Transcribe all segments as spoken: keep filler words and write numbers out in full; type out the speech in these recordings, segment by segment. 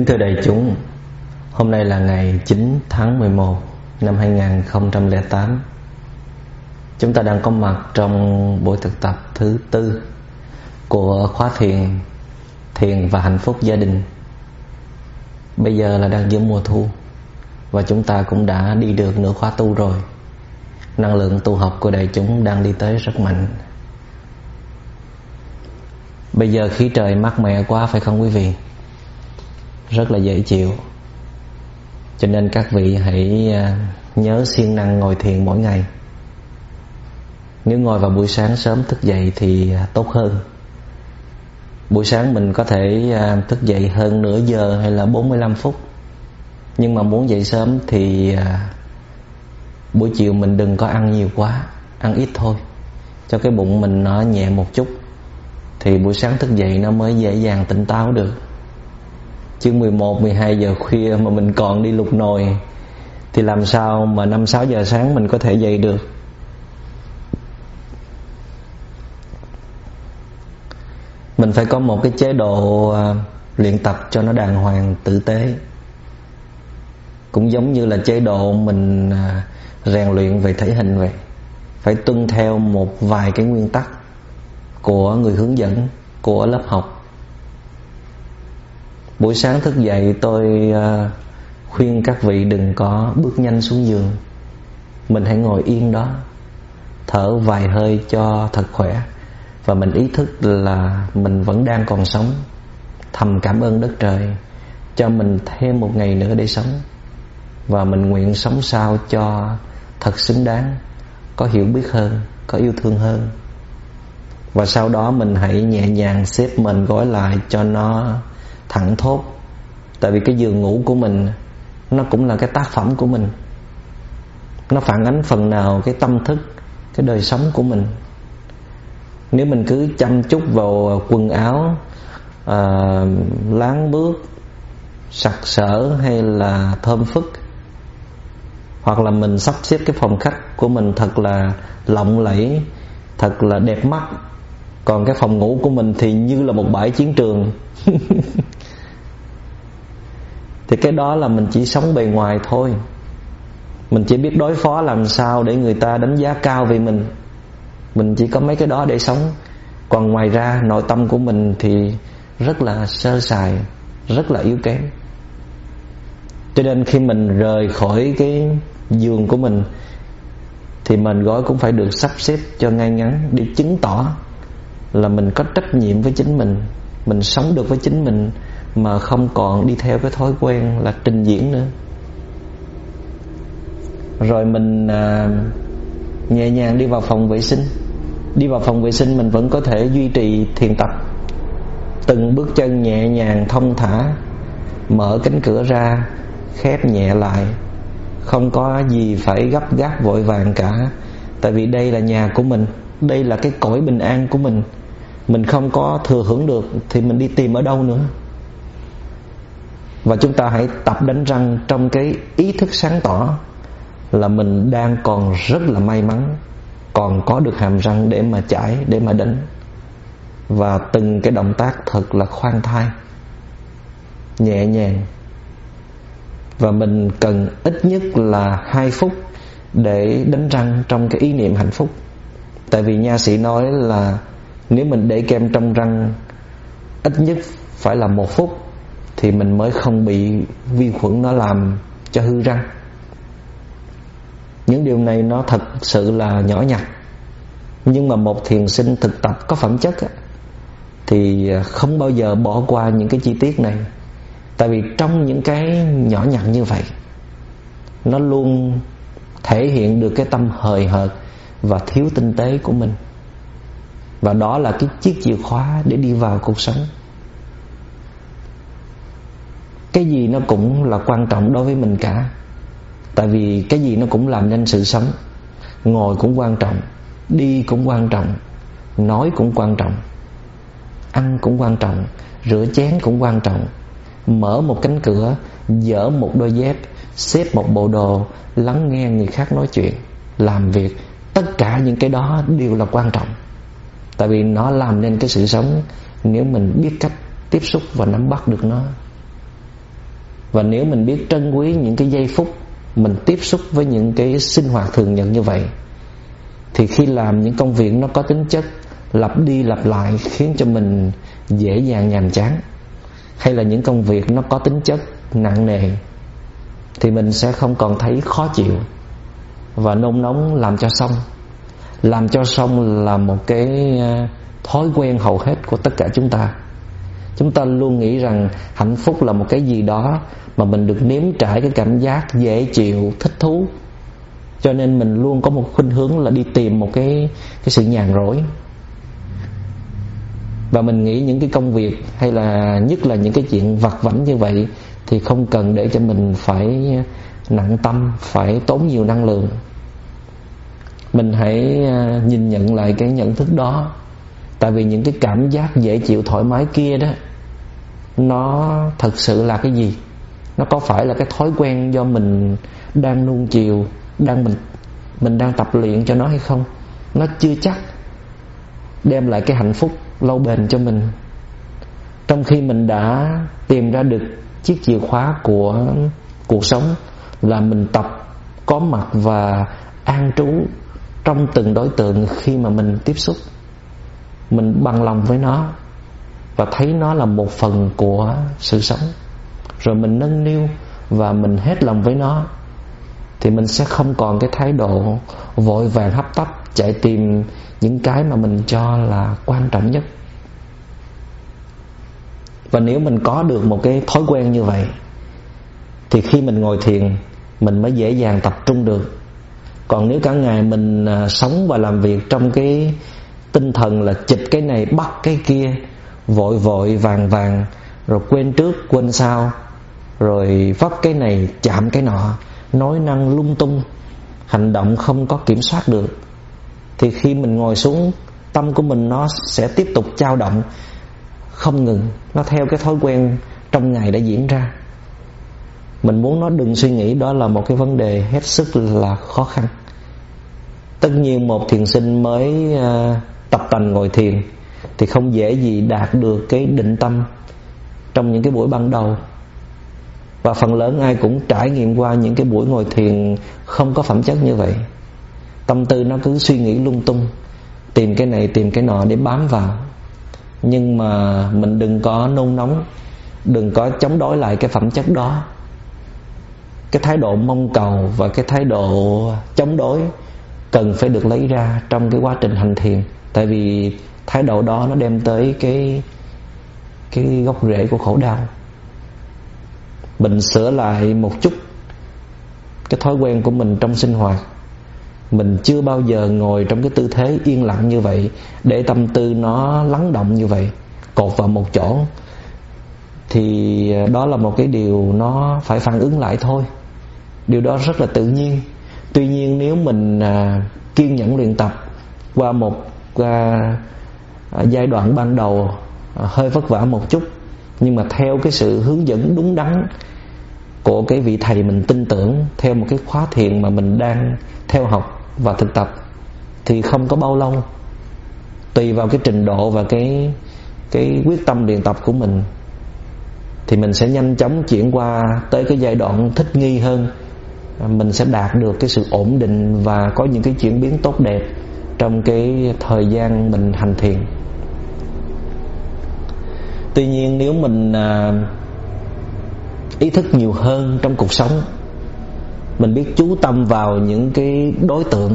Kính thưa đại chúng, hôm nay là ngày chín tháng mười một năm hai nghìn không trăm lẻ tám. Chúng ta đang có mặt trong buổi thực tập thứ tư của khóa thiền Thiền và hạnh phúc gia đình. Bây giờ là đang giữa mùa thu và chúng ta cũng đã đi được nửa khóa tu rồi. Năng lượng tu học của đại chúng đang đi tới rất mạnh. Bây giờ khí trời mát mẻ quá phải không quý vị? Rất là dễ chịu. Cho nên các vị hãy nhớ siêng năng ngồi thiền mỗi ngày. Nếu ngồi vào buổi sáng sớm thức dậy thì tốt hơn. Buổi sáng mình có thể thức dậy hơn nửa giờ hay là bốn mươi lăm phút. Nhưng mà muốn dậy sớm thì buổi chiều mình đừng có ăn nhiều quá, ăn ít thôi, cho cái bụng mình nó nhẹ một chút, thì buổi sáng thức dậy nó mới dễ dàng tỉnh táo được. Chứ mười một, mười hai giờ khuya mà mình còn đi lục nồi thì làm sao mà năm, sáu giờ sáng mình có thể dậy được. Mình phải có một cái chế độ uh, luyện tập cho nó đàng hoàng, tử tế. Cũng giống như là chế độ mình uh, rèn luyện về thể hình vậy. Phải tuân theo một vài cái nguyên tắc của người hướng dẫn, của lớp học. Buổi sáng thức dậy tôi uh, khuyên các vị đừng có bước nhanh xuống giường. Mình hãy ngồi yên đó, thở vài hơi cho thật khỏe. Và mình ý thức là mình vẫn đang còn sống. Thầm cảm ơn đất trời cho mình thêm một ngày nữa để sống. Và mình nguyện sống sao cho thật xứng đáng, có hiểu biết hơn, có yêu thương hơn. Và sau đó mình hãy nhẹ nhàng xếp mình gói lại cho nó thẳng thốt. Tại vì cái giường ngủ của mình nó cũng là cái tác phẩm của mình. Nó phản ánh phần nào cái tâm thức, cái đời sống của mình. Nếu mình cứ chăm chút vào quần áo à, láng bước, sặc sỡ hay là thơm phức, hoặc là mình sắp xếp cái phòng khách của mình thật là lộng lẫy, thật là đẹp mắt, còn cái phòng ngủ của mình thì như là một bãi chiến trường thì cái đó là mình chỉ sống bề ngoài thôi. Mình chỉ biết đối phó làm sao để người ta đánh giá cao về mình. Mình chỉ có mấy cái đó để sống. Còn ngoài ra nội tâm của mình thì rất là sơ sài, rất là yếu kém. Cho nên khi mình rời khỏi cái giường của mình thì mền gối cũng phải được sắp xếp cho ngay ngắn, để chứng tỏ là mình có trách nhiệm với chính mình. Mình sống được với chính mình mà không còn đi theo cái thói quen là trình diễn nữa. Rồi mình à, nhẹ nhàng đi vào phòng vệ sinh. Đi vào phòng vệ sinh mình vẫn có thể duy trì thiền tập. Từng bước chân nhẹ nhàng thông thả, mở cánh cửa ra, khép nhẹ lại. Không có gì phải gấp gáp vội vàng cả. Tại vì đây là nhà của mình, đây là cái cõi bình an của mình. Mình không có thừa hưởng được thì mình đi tìm ở đâu nữa. Và chúng ta hãy tập đánh răng trong cái ý thức sáng tỏ là mình đang còn rất là may mắn, còn có được hàm răng để mà chải, để mà đánh. Và từng cái động tác thật là khoan thai, nhẹ nhàng. Và mình cần ít nhất là hai phút để đánh răng trong cái ý niệm hạnh phúc. Tại vì nha sĩ nói là nếu mình để kem trong răng ít nhất phải là một phút thì mình mới không bị vi khuẩn nó làm cho hư răng. Những điều này nó thật sự là nhỏ nhặt. Nhưng mà một thiền sinh thực tập có phẩm chất thì không bao giờ bỏ qua những cái chi tiết này. Tại vì trong những cái nhỏ nhặt như vậy, nó luôn thể hiện được cái tâm hời hợt và thiếu tinh tế của mình. Và đó là cái chiếc chìa khóa để đi vào cuộc sống. Cái gì nó cũng là quan trọng đối với mình cả. Tại vì cái gì nó cũng làm nên sự sống. Ngồi cũng quan trọng, đi cũng quan trọng, nói cũng quan trọng, ăn cũng quan trọng, rửa chén cũng quan trọng, mở một cánh cửa, dỡ một đôi dép, xếp một bộ đồ, lắng nghe người khác nói chuyện, làm việc. Tất cả những cái đó đều là quan trọng. Tại vì nó làm nên cái sự sống nếu mình biết cách tiếp xúc và nắm bắt được nó. Và nếu mình biết trân quý những cái giây phút mình tiếp xúc với những cái sinh hoạt thường nhật như vậy, thì khi làm những công việc nó có tính chất lặp đi lặp lại khiến cho mình dễ dàng nhàm chán, hay là những công việc nó có tính chất nặng nề, thì mình sẽ không còn thấy khó chịu và nôn nóng làm cho xong. Làm cho xong là một cái thói quen hầu hết của tất cả chúng ta. Chúng ta luôn nghĩ rằng hạnh phúc là một cái gì đó mà mình được nếm trải cái cảm giác dễ chịu, thích thú. Cho nên mình luôn có một khuynh hướng là đi tìm một cái, cái sự nhàn rỗi. Và mình nghĩ những cái công việc hay là nhất là những cái chuyện vặt vãnh như vậy thì không cần để cho mình phải nặng tâm, phải tốn nhiều năng lượng. Mình hãy nhìn nhận lại cái nhận thức đó. Tại vì những cái cảm giác dễ chịu thoải mái kia đó, nó thật sự là cái gì? Nó có phải là cái thói quen do mình đang nuông chiều, đang mình mình đang tập luyện cho nó hay không? Nó chưa chắc đem lại cái hạnh phúc lâu bền cho mình. Trong khi mình đã tìm ra được chiếc chìa khóa của cuộc sống là mình tập có mặt và an trú trong từng đối tượng khi mà mình tiếp xúc. Mình bằng lòng với nó và thấy nó là một phần của sự sống, rồi mình nâng niu và mình hết lòng với nó, thì mình sẽ không còn cái thái độ vội vàng hấp tấp chạy tìm những cái mà mình cho là quan trọng nhất. Và nếu mình có được một cái thói quen như vậy thì khi mình ngồi thiền mình mới dễ dàng tập trung được. Còn nếu cả ngày mình sống và làm việc trong cái tinh thần là chịch cái này bắt cái kia, vội vội vàng vàng, rồi quên trước quên sau, rồi vấp cái này chạm cái nọ, nói năng lung tung, hành động không có kiểm soát được, thì khi mình ngồi xuống, tâm của mình nó sẽ tiếp tục dao động không ngừng. Nó theo cái thói quen trong ngày đã diễn ra. Mình muốn nó đừng suy nghĩ, đó là một cái vấn đề hết sức là khó khăn. Tất nhiên một thiền sinh mới uh, tập tành ngồi thiền thì không dễ gì đạt được cái định tâm trong những cái buổi ban đầu. Và phần lớn ai cũng trải nghiệm qua những cái buổi ngồi thiền không có phẩm chất như vậy. Tâm tư nó cứ suy nghĩ lung tung, tìm cái này tìm cái nọ để bám vào. Nhưng mà mình đừng có nôn nóng, đừng có chống đối lại cái phẩm chất đó. Cái thái độ mong cầu và cái thái độ chống đối cần phải được lấy ra trong cái quá trình hành thiền. Tại vì thái độ đó nó đem tới cái, cái gốc rễ của khổ đau. Mình sửa lại một chút cái thói quen của mình trong sinh hoạt. Mình chưa bao giờ ngồi trong cái tư thế yên lặng như vậy, để tâm tư nó lắng động như vậy, cột vào một chỗ. Thì đó là một cái điều nó phải phản ứng lại thôi. Điều đó rất là tự nhiên. Tuy nhiên nếu mình à, kiên nhẫn luyện tập qua một à, à, giai đoạn ban đầu à, hơi vất vả một chút, nhưng mà theo cái sự hướng dẫn đúng đắn của cái vị thầy mình tin tưởng, theo một cái khóa thiền mà mình đang theo học và thực tập, thì không có bao lâu, tùy vào cái trình độ và cái, cái quyết tâm luyện tập của mình, thì mình sẽ nhanh chóng chuyển qua tới cái giai đoạn thích nghi hơn. Mình sẽ đạt được cái sự ổn định và có những cái chuyển biến tốt đẹp trong cái thời gian mình hành thiền. Tuy nhiên nếu mình à, ý thức nhiều hơn trong cuộc sống, mình biết chú tâm vào những cái đối tượng,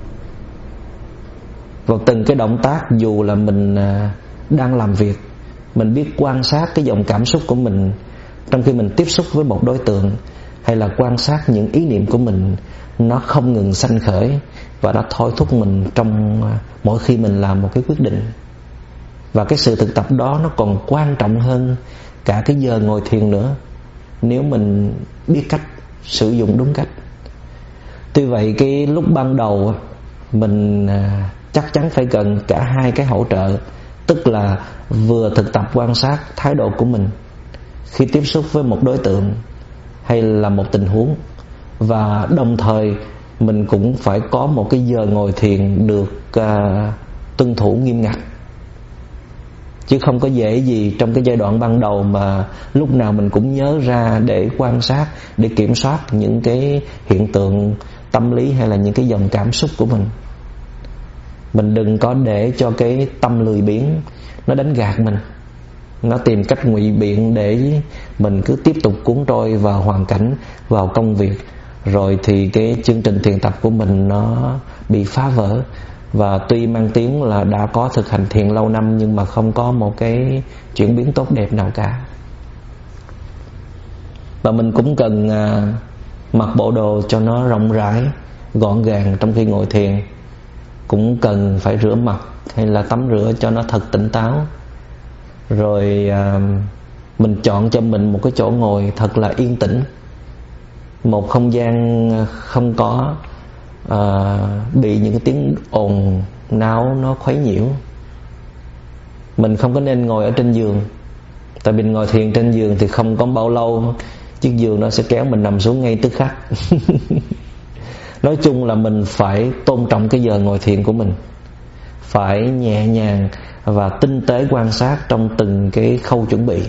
vào từng cái động tác, dù là mình à, đang làm việc, mình biết quan sát cái dòng cảm xúc của mình trong khi mình tiếp xúc với một đối tượng, hay là quan sát những ý niệm của mình nó không ngừng sanh khởi và nó thôi thúc mình trong mỗi khi mình làm một cái quyết định. Và cái sự thực tập đó nó còn quan trọng hơn cả cái giờ ngồi thiền nữa, nếu mình biết cách sử dụng đúng cách. Tuy vậy cái lúc ban đầu mình chắc chắn phải cần cả hai cái hỗ trợ, tức là vừa thực tập quan sát thái độ của mình khi tiếp xúc với một đối tượng hay là một tình huống, và đồng thời mình cũng phải có một cái giờ ngồi thiền được uh, tuân thủ nghiêm ngặt. chứ không có dễ gì trong cái giai đoạn ban đầu mà lúc nào mình cũng nhớ ra để quan sát, để kiểm soát những cái hiện tượng tâm lý hay là những cái dòng cảm xúc của mình. Mình đừng có để cho cái tâm lười biếng nó đánh gạt mình, nó tìm cách ngụy biện để mình cứ tiếp tục cuốn trôi vào hoàn cảnh, vào công việc, rồi thì cái chương trình thiền tập của mình nó bị phá vỡ. Và tuy mang tiếng là đã có thực hành thiền lâu năm nhưng mà không có một cái chuyển biến tốt đẹp nào cả. Và mình cũng cần à, mặc bộ đồ cho nó rộng rãi, gọn gàng trong khi ngồi thiền. Cũng cần phải rửa mặt hay là tắm rửa cho nó thật tỉnh táo. Rồi à, mình chọn cho mình một cái chỗ ngồi thật là yên tĩnh, một không gian không có à, bị những cái tiếng ồn náo nó khuấy nhiễu. Mình không có nên ngồi ở trên giường, tại vì ngồi thiền trên giường thì không có bao lâu chiếc giường nó sẽ kéo mình nằm xuống ngay tức khắc. Nói chung là mình phải tôn trọng cái giờ ngồi thiền của mình, phải nhẹ nhàng và tinh tế quan sát trong từng cái khâu chuẩn bị.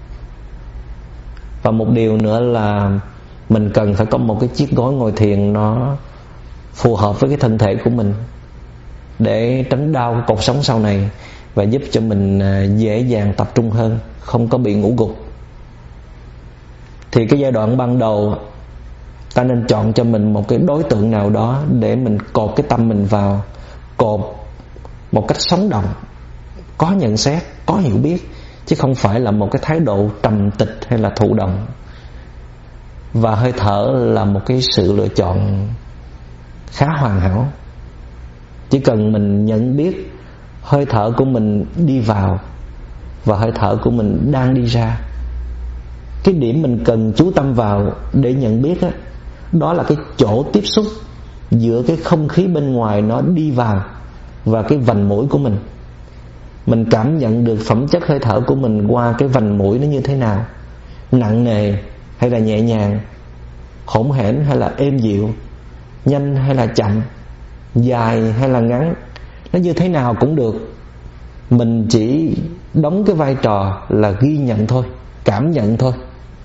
Và một điều nữa là mình cần phải có một cái chiếc gối ngồi thiền nó phù hợp với cái thân thể của mình, để tránh đau cột sống sau này và giúp cho mình dễ dàng tập trung hơn, không có bị ngủ gục. Thì cái giai đoạn ban đầu ta nên chọn cho mình một cái đối tượng nào đó để mình cột cái tâm mình vào, cột một cách sống động, có nhận xét, có hiểu biết, chứ không phải là một cái thái độ trầm tịch hay là thụ động. Và hơi thở là một cái sự lựa chọn khá hoàn hảo. Chỉ cần mình nhận biết hơi thở của mình đi vào và hơi thở của mình đang đi ra. Cái điểm mình cần chú tâm vào để nhận biết đó, đó là cái chỗ tiếp xúc giữa cái không khí bên ngoài nó đi vào và cái vành mũi của mình. Mình cảm nhận được phẩm chất hơi thở của mình qua cái vành mũi nó như thế nào, nặng nề hay là nhẹ nhàng, hỗn hển hay là êm dịu, nhanh hay là chậm, dài hay là ngắn, nó như thế nào cũng được. Mình chỉ đóng cái vai trò là ghi nhận thôi, cảm nhận thôi.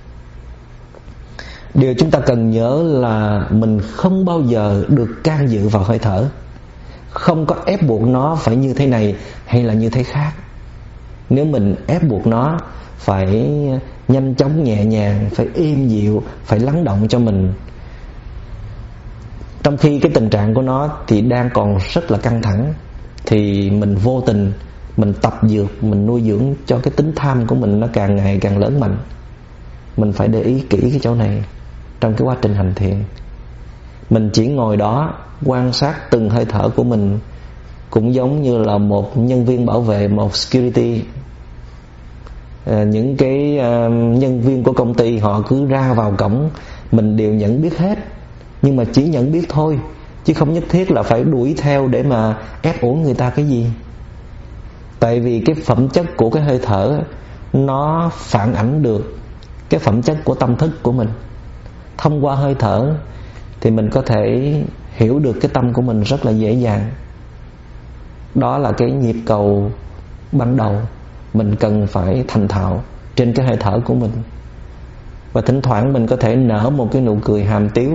Điều chúng ta cần nhớ là mình không bao giờ được can dự vào hơi thở, không có ép buộc nó phải như thế này hay là như thế khác. Nếu mình ép buộc nó phải nhanh chóng nhẹ nhàng, phải êm dịu, phải lắng động cho mình, trong khi cái tình trạng của nó thì đang còn rất là căng thẳng, thì mình vô tình mình tập dược, mình nuôi dưỡng cho cái tính tham của mình nó càng ngày càng lớn mạnh. Mình phải để ý kỹ cái chỗ này trong cái quá trình hành thiền. Mình chỉ ngồi đó quan sát từng hơi thở của mình, cũng giống như là một nhân viên bảo vệ, một security. à, Những cái uh, nhân viên của công ty họ cứ ra vào cổng mình đều nhận biết hết, nhưng mà chỉ nhận biết thôi, chứ không nhất thiết là phải đuổi theo để mà ép uổng người ta cái gì. Tại vì cái phẩm chất của cái hơi thở nó phản ảnh được cái phẩm chất của tâm thức của mình. Thông qua hơi thở thì mình có thể hiểu được cái tâm của mình rất là dễ dàng. Đó là cái nhịp cầu ban đầu mình cần phải thành thạo trên cái hơi thở của mình. Và thỉnh thoảng mình có thể nở một cái nụ cười hàm tiếu.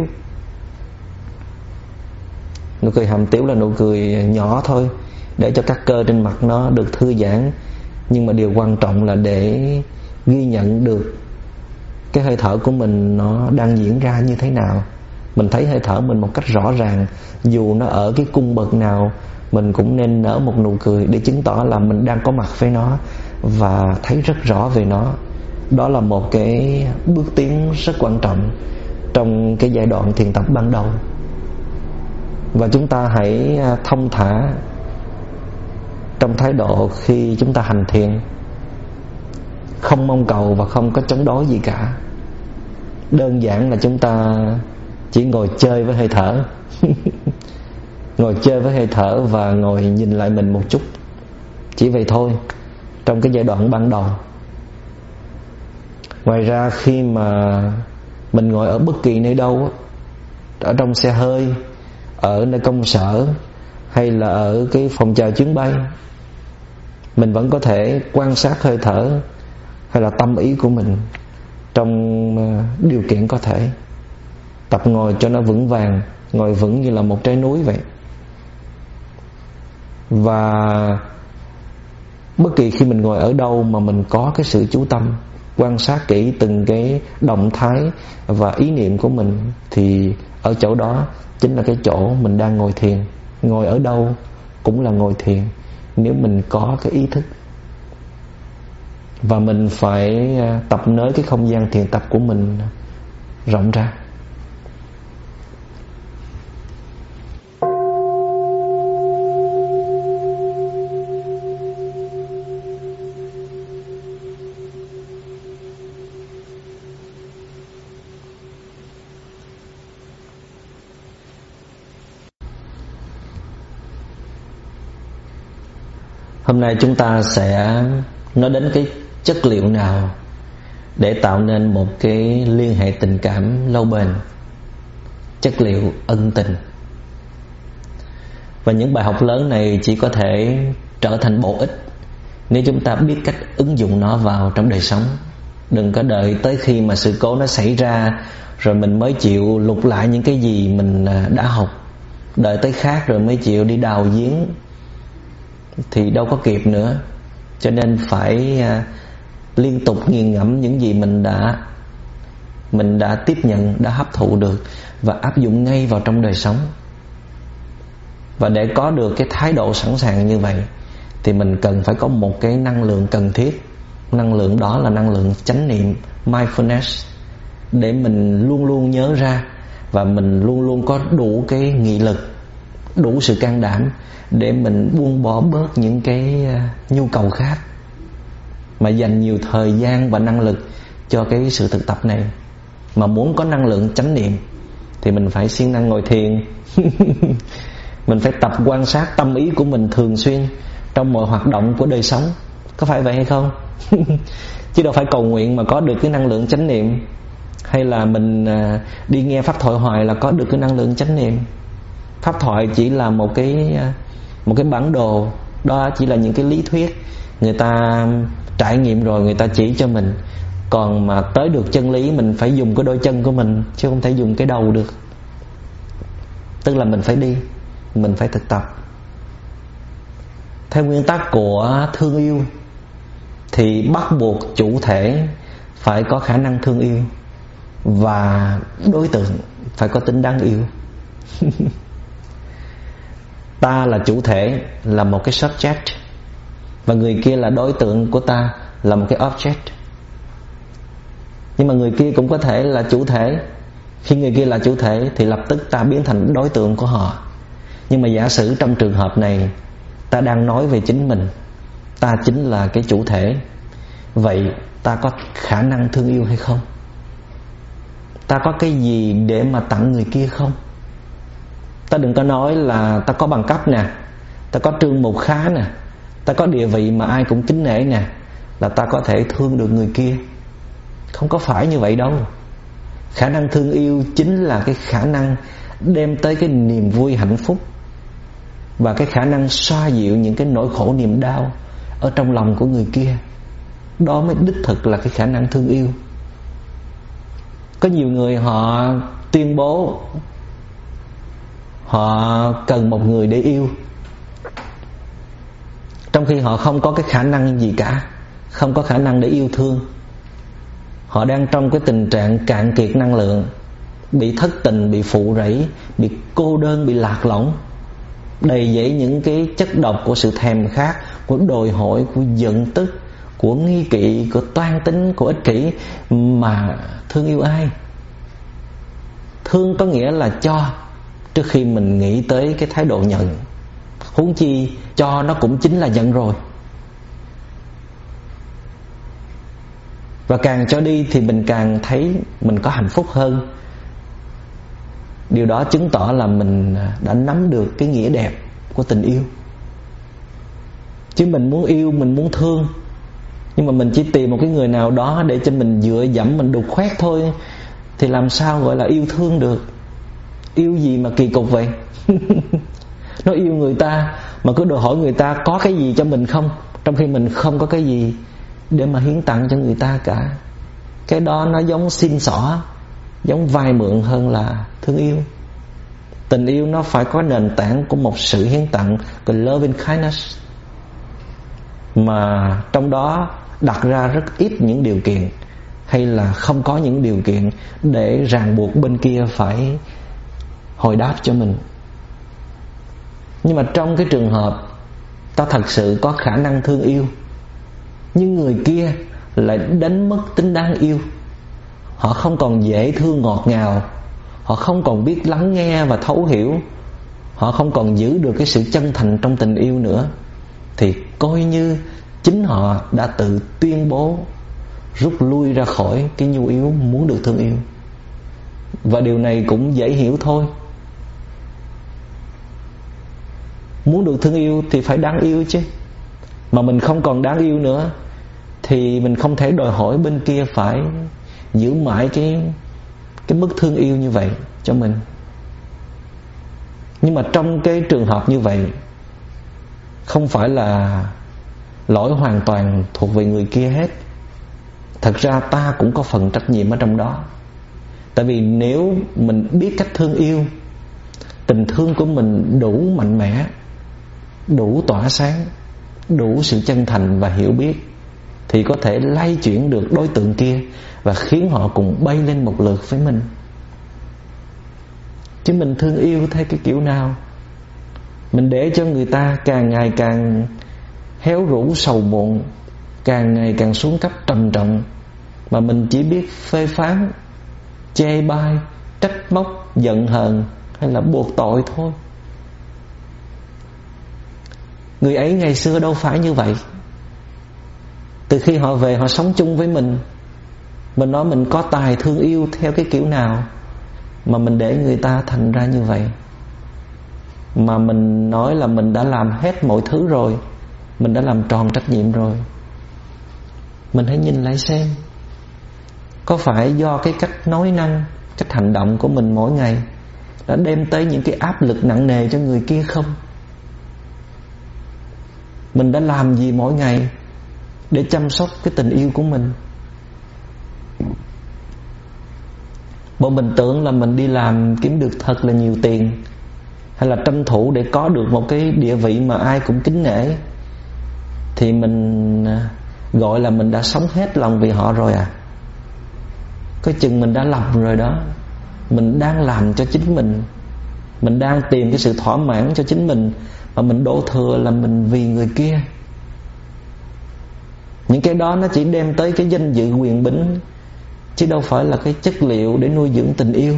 Nụ cười hàm tiếu là nụ cười nhỏ thôi, để cho các cơ trên mặt nó được thư giãn. Nhưng mà điều quan trọng là để ghi nhận được cái hơi thở của mình nó đang diễn ra như thế nào. Mình thấy hơi thở mình một cách rõ ràng, dù nó ở cái cung bậc nào, mình cũng nên nở một nụ cười để chứng tỏ là mình đang có mặt với nó và thấy rất rõ về nó. Đó là một cái bước tiến rất quan trọng trong cái giai đoạn thiền tập ban đầu. Và chúng ta hãy thông thả trong thái độ khi chúng ta hành thiền, không mong cầu và không có chống đối gì cả. Đơn giản là chúng ta chỉ ngồi chơi với hơi thở. Ngồi chơi với hơi thở và ngồi nhìn lại mình một chút, chỉ vậy thôi trong cái giai đoạn ban đầu. Ngoài ra khi mà mình ngồi ở bất kỳ nơi đâu, ở trong xe hơi, ở nơi công sở, hay là ở cái phòng chờ chuyến bay, Mình vẫn có thể quan sát hơi thở hay là tâm ý của mình trong điều kiện có thể. Tập ngồi cho nó vững vàng, ngồi vững như là một trái núi vậy. Và bất kỳ khi mình ngồi ở đâu mà mình có cái sự chú tâm, quan sát kỹ từng cái động thái và ý niệm của mình, thì ở chỗ đó chính là cái chỗ mình đang ngồi thiền. Ngồi ở đâu cũng là ngồi thiền nếu mình có cái ý thức. Và mình phải tập nới cái không gian thiền tập của mình rộng ra. Hôm nay chúng ta sẽ nói đến cái chất liệu nào để tạo nên một cái liên hệ tình cảm lâu bền. Chất liệu ân tình. Và những bài học lớn này chỉ có thể trở thành bổ ích nếu chúng ta biết cách ứng dụng nó vào trong đời sống. Đừng có đợi tới khi mà sự cố nó xảy ra rồi mình mới chịu lục lại những cái gì mình đã học. Đợi tới khác rồi mới chịu đi đào giếng thì đâu có kịp nữa. Cho nên phải à, liên tục nghiền ngẫm những gì mình đã mình đã tiếp nhận, đã hấp thụ được và áp dụng ngay vào trong đời sống. Và để có được cái thái độ sẵn sàng như vậy thì mình cần phải có một cái năng lượng cần thiết. Năng lượng đó là năng lượng chánh niệm, mindfulness, để mình luôn luôn nhớ ra và mình luôn luôn có đủ cái nghị lực, đủ sự can đảm để mình buông bỏ bớt những cái nhu cầu khác, mà dành nhiều thời gian và năng lực cho cái sự thực tập này. Mà muốn có năng lượng chánh niệm thì mình phải siêng năng ngồi thiền. Mình phải tập quan sát tâm ý của mình thường xuyên trong mọi hoạt động của đời sống. Có phải vậy hay không? Chứ đâu phải cầu nguyện mà có được cái năng lượng chánh niệm, hay là mình đi nghe pháp thoại hoài là có được cái năng lượng chánh niệm. Pháp thoại chỉ là một cái một cái bản đồ, đó chỉ là những cái lý thuyết người ta trải nghiệm rồi người ta chỉ cho mình. Còn mà tới được chân lý mình phải dùng cái đôi chân của mình, chứ không thể dùng cái đầu được. Tức là mình phải đi, mình phải thực tập. Theo nguyên tắc của thương yêu thì bắt buộc chủ thể phải có khả năng thương yêu và đối tượng phải có tính đáng yêu. Ta là chủ thể, là một cái subject, và người kia là đối tượng của ta, là một cái object. Nhưng mà người kia cũng có thể là chủ thể. Khi người kia là chủ thể thì lập tức ta biến thành đối tượng của họ. Nhưng mà giả sử trong trường hợp này ta đang nói về chính mình, ta chính là cái chủ thể, vậy ta có khả năng thương yêu hay không? Ta có cái gì để mà tặng người kia không? Ta đừng có nói là ta có bằng cấp nè, ta có trương mục khá nè, ta có địa vị mà ai cũng kính nể nè, là ta có thể thương được người kia. Không có phải như vậy đâu. Khả năng thương yêu chính là cái khả năng đem tới cái niềm vui hạnh phúc, và cái khả năng xoa dịu những cái nỗi khổ niềm đau ở trong lòng của người kia. Đó mới đích thực là cái khả năng thương yêu. Có nhiều người họ tuyên bố họ cần một người để yêu, trong khi họ không có cái khả năng gì cả, không có khả năng để yêu thương. Họ đang trong cái tình trạng cạn kiệt năng lượng, bị thất tình, bị phụ rẫy, bị cô đơn, bị lạc lõng, đầy dẫy những cái chất độc của sự thèm khát, của đòi hỏi, của giận tức, của nghi kỵ, của toan tính, của ích kỷ. Mà thương yêu ai? Thương có nghĩa là cho, trước khi mình nghĩ tới cái thái độ nhận. Huống chi cho nó cũng chính là nhận rồi. Và càng cho đi thì mình càng thấy mình có hạnh phúc hơn. Điều đó chứng tỏ là mình đã nắm được cái nghĩa đẹp của tình yêu. Chứ mình muốn yêu, mình muốn thương, nhưng mà mình chỉ tìm một cái người nào đó để cho mình dựa dẫm, mình đục khoét thôi, thì làm sao gọi là yêu thương được? Yêu gì mà kỳ cục vậy? Nó yêu người ta mà cứ đòi hỏi người ta có cái gì cho mình không? trong khi mình không có cái gì để mà hiến tặng cho người ta cả. Cái đó nó giống xin xỏ, giống vay mượn hơn là thương yêu. Tình yêu nó phải có nền tảng của một sự hiến tặng, cái loving kindness, mà trong đó đặt ra rất ít những điều kiện, hay là không có những điều kiện để ràng buộc bên kia phải hồi đáp cho mình. Nhưng mà trong cái trường hợp ta thật sự có khả năng thương yêu, nhưng người kia lại đánh mất tính đáng yêu, họ không còn dễ thương ngọt ngào, họ không còn biết lắng nghe và thấu hiểu, họ không còn giữ được cái sự chân thành trong tình yêu nữa, thì coi như chính họ đã tự tuyên bố rút lui ra khỏi cái nhu yếu muốn được thương yêu. Và điều này cũng dễ hiểu thôi. Muốn được thương yêu thì phải đáng yêu chứ. Mà mình không còn đáng yêu nữa thì mình không thể đòi hỏi bên kia phải giữ mãi cái cái mức thương yêu như vậy cho mình. Nhưng mà trong cái trường hợp như vậy, không phải là lỗi hoàn toàn thuộc về người kia hết. Thật ra ta cũng có phần trách nhiệm ở trong đó. Tại vì nếu mình biết cách thương yêu, tình thương của mình đủ mạnh mẽ, đủ tỏa sáng, đủ sự chân thành và hiểu biết, thì có thể lay chuyển được đối tượng kia và khiến họ cùng bay lên một lượt với mình. Chứ mình thương yêu theo cái kiểu nào, mình để cho người ta càng ngày càng héo rũ sầu muộn, càng ngày càng xuống cấp trầm trọng, mà mình chỉ biết phê phán, chê bai, trách móc, giận hờn hay là buộc tội thôi. Người ấy ngày xưa đâu phải như vậy. Từ khi họ về họ sống chung với mình, mình nói mình có tài thương yêu theo cái kiểu nào mà mình để người ta thành ra như vậy. Mà mình nói là mình đã làm hết mọi thứ rồi, mình đã làm tròn trách nhiệm rồi. Mình hãy nhìn lại xem, có phải do cái cách nói năng, cách hành động của mình mỗi ngày đã đem tới những cái áp lực nặng nề cho người kia không? Mình đã làm gì mỗi ngày để chăm sóc cái tình yêu của mình? Bọn mình tưởng là mình đi làm kiếm được thật là nhiều tiền, hay là tranh thủ để có được một cái địa vị mà ai cũng kính nể, thì mình gọi là mình đã sống hết lòng vì họ rồi à? Coi chừng mình đã lầm rồi đó. Mình đang làm cho chính mình, mình đang tìm cái sự thỏa mãn cho chính mình, mà mình đổ thừa là mình vì người kia. Những cái đó nó chỉ đem tới cái danh dự quyền bính, chứ đâu phải là cái chất liệu để nuôi dưỡng tình yêu.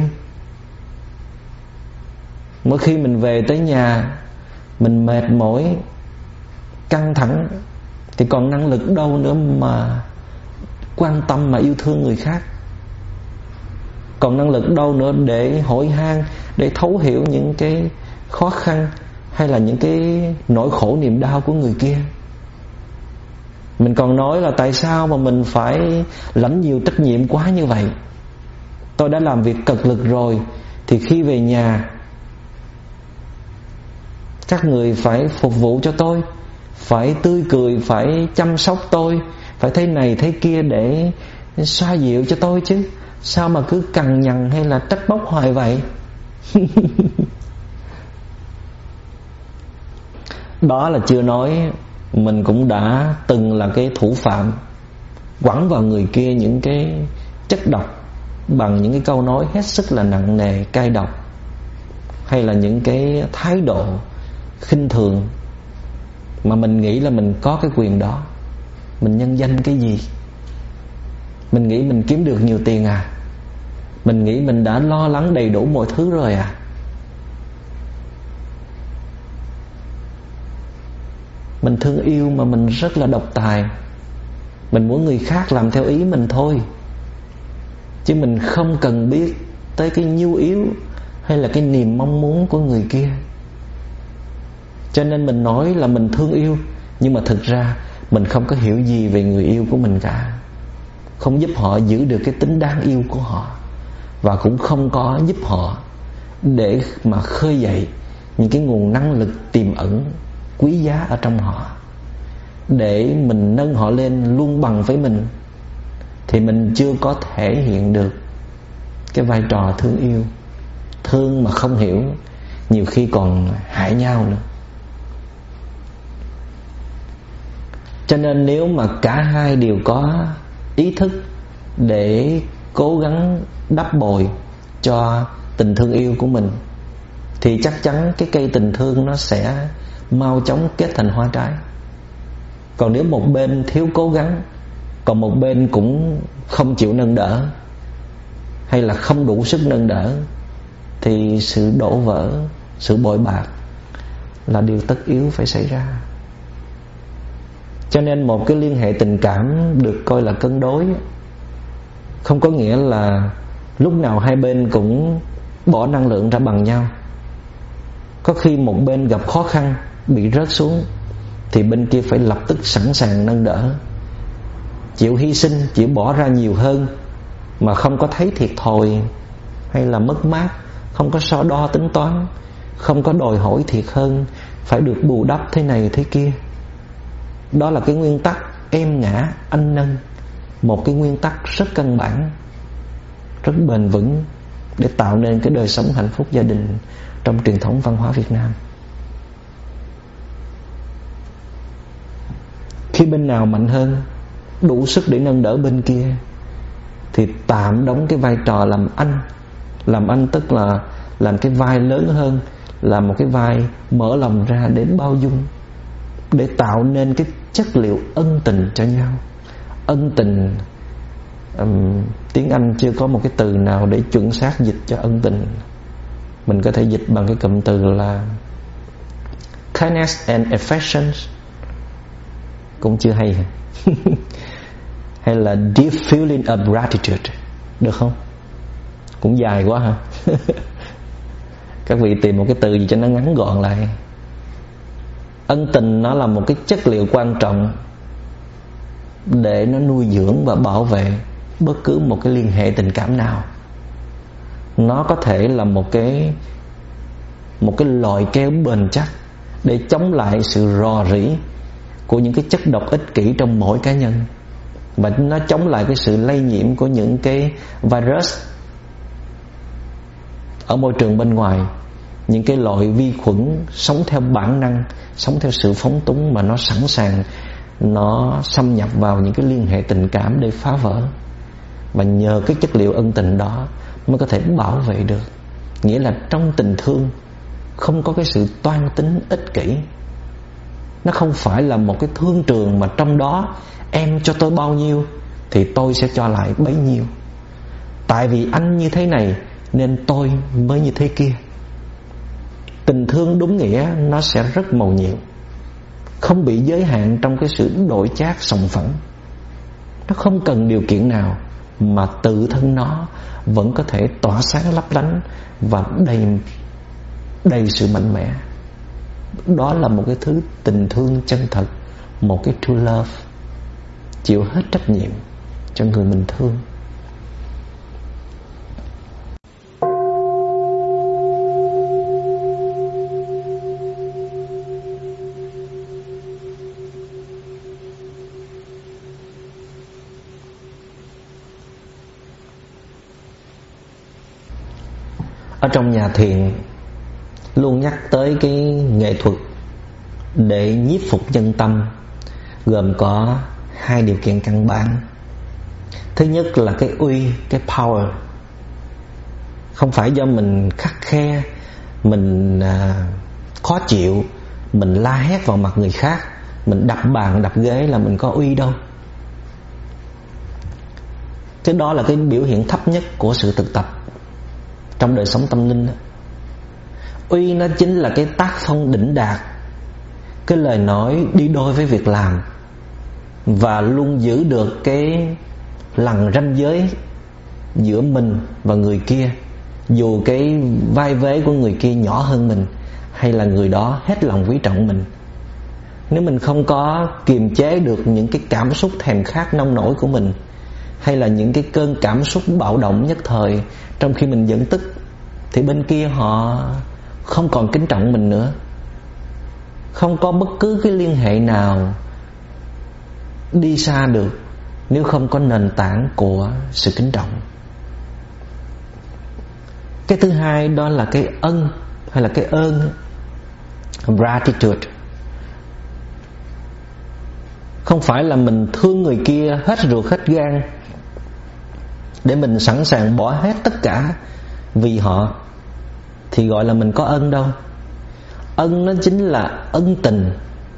Mỗi khi mình về tới nhà, mình mệt mỏi, căng thẳng, thì còn năng lực đâu nữa mà quan tâm mà yêu thương người khác. Còn năng lực đâu nữa để hỏi han, để thấu hiểu những cái khó khăn hay là những cái nỗi khổ niềm đau của người kia. Mình còn nói là tại sao mà mình phải lãnh nhiều trách nhiệm quá như vậy. Tôi đã làm việc cật lực rồi, thì khi về nhà các người phải phục vụ cho tôi, phải tươi cười, phải chăm sóc tôi, phải thế này thế kia để xoa dịu cho tôi chứ. Sao mà cứ cằn nhằn hay là trách móc hoài vậy? Đó là chưa nói mình cũng đã từng là cái thủ phạm, quẳng vào người kia những cái chất độc bằng những cái câu nói hết sức là nặng nề, cay độc, hay là những cái thái độ khinh thường, mà mình nghĩ là mình có cái quyền đó. Mình nhân danh cái gì? Mình nghĩ mình kiếm được nhiều tiền à? Mình nghĩ mình đã lo lắng đầy đủ mọi thứ rồi à? Mình thương yêu mà mình rất là độc tài. Mình muốn người khác làm theo ý mình thôi, chứ mình không cần biết tới cái nhu yếu hay là cái niềm mong muốn của người kia. Cho nên mình nói là mình thương yêu, nhưng mà thực ra mình không có hiểu gì về người yêu của mình cả, không giúp họ giữ được cái tính đáng yêu của họ, và cũng không có giúp họ để mà khơi dậy những cái nguồn năng lực tiềm ẩn quý giá ở trong họ. để mình nâng họ lên luôn bằng với mình, thì mình chưa có thể hiện được cái vai trò thương yêu. Thương mà không hiểu, nhiều khi còn hại nhau nữa. Cho nên nếu mà cả hai đều có ý thức để cố gắng đắp bồi cho tình thương yêu của mình, thì chắc chắn cái cây tình thương nó sẽ mau chóng kết thành hoa trái. Còn nếu một bên thiếu cố gắng, còn một bên cũng không chịu nâng đỡ, hay là không đủ sức nâng đỡ, thì sự đổ vỡ, sự bội bạc là điều tất yếu phải xảy ra. Cho nên một cái liên hệ tình cảm được coi là cân đối không có nghĩa là lúc nào hai bên cũng bỏ năng lượng ra bằng nhau. Có khi một bên gặp khó khăn, bị rớt xuống, thì bên kia phải lập tức sẵn sàng nâng đỡ, chịu hy sinh, chịu bỏ ra nhiều hơn, mà không có thấy thiệt thòi hay là mất mát, không có so đo tính toán, không có đòi hỏi thiệt hơn phải được bù đắp thế này thế kia. Đó là cái nguyên tắc em ngã anh nâng, một cái nguyên tắc rất căn bản, rất bền vững để tạo nên cái đời sống hạnh phúc gia đình trong truyền thống văn hóa Việt Nam. Khi bên nào mạnh hơn, đủ sức để nâng đỡ bên kia, thì tạm đóng cái vai trò làm anh. Làm anh tức là làm cái vai lớn hơn, làm một cái vai mở lòng ra để bao dung, để tạo nên cái chất liệu ân tình cho nhau. Ân tình, um, tiếng Anh chưa có một cái từ nào để chuẩn xác dịch cho ân tình. Mình có thể dịch bằng cái cụm từ là kindness and affection, cũng chưa hay. Hay là deep feeling of gratitude, được không? Cũng dài quá hả? Các vị tìm một cái từ gì cho nó ngắn gọn lại. Ân tình nó là một cái chất liệu quan trọng để nó nuôi dưỡng và bảo vệ bất cứ một cái liên hệ tình cảm nào. Nó có thể là một cái một cái loại keo bền chắc để chống lại sự rò rỉ của những cái chất độc ích kỷ trong mỗi cá nhân, và nó chống lại cái sự lây nhiễm của những cái virus ở môi trường bên ngoài, những cái loại vi khuẩn sống theo bản năng, sống theo sự phóng túng, mà nó sẵn sàng nó xâm nhập vào những cái liên hệ tình cảm để phá vỡ. Và nhờ cái chất liệu ân tình đó mới có thể bảo vệ được. Nghĩa là trong tình thương không có cái sự toan tính ích kỷ. Nó không phải là một cái thương trường mà trong đó em cho tôi bao nhiêu thì tôi sẽ cho lại bấy nhiêu. Tại vì anh như thế này nên tôi mới như thế kia. Tình thương đúng nghĩa nó sẽ rất mầu nhiệm, không bị giới hạn trong cái sự đổi chác sòng phẳng. Nó không cần điều kiện nào, mà tự thân nó vẫn có thể tỏa sáng lấp lánh và đầy đầy sự mạnh mẽ. Đó là một cái thứ tình thương chân thật, một cái true love, chịu hết trách nhiệm cho người mình thương. Ở trong nhà thiền luôn nhắc tới cái nghệ thuật để nhiếp phục nhân tâm, gồm có hai điều kiện căn bản. Thứ nhất là cái uy, cái power. Không phải do mình khắt khe, mình à, khó chịu, mình la hét vào mặt người khác, mình đập bàn đập ghế là mình có uy đâu. Cái đó là cái biểu hiện thấp nhất của sự thực tập trong đời sống tâm linh đó. Uy nó chính là cái tác phong đỉnh đạt, cái lời nói đi đôi với việc làm, và luôn giữ được cái lằn ranh giới giữa mình và người kia, dù cái vai vế của người kia nhỏ hơn mình, hay là người đó hết lòng quý trọng mình. Nếu mình không có kiềm chế được những cái cảm xúc thèm khát nông nổi của mình, hay là những cái cơn cảm xúc bạo động nhất thời trong khi mình giận tức, thì bên kia họ không còn kính trọng mình nữa. Không có bất cứ cái liên hệ nào đi xa được nếu không có nền tảng của sự kính trọng. Cái thứ hai đó là cái ân hay là cái ơn, gratitude. Không phải là mình thương người kia hết ruột hết gan để mình sẵn sàng bỏ hết tất cả vì họ thì gọi là mình có ân đâu. Ân nó chính là ân tình,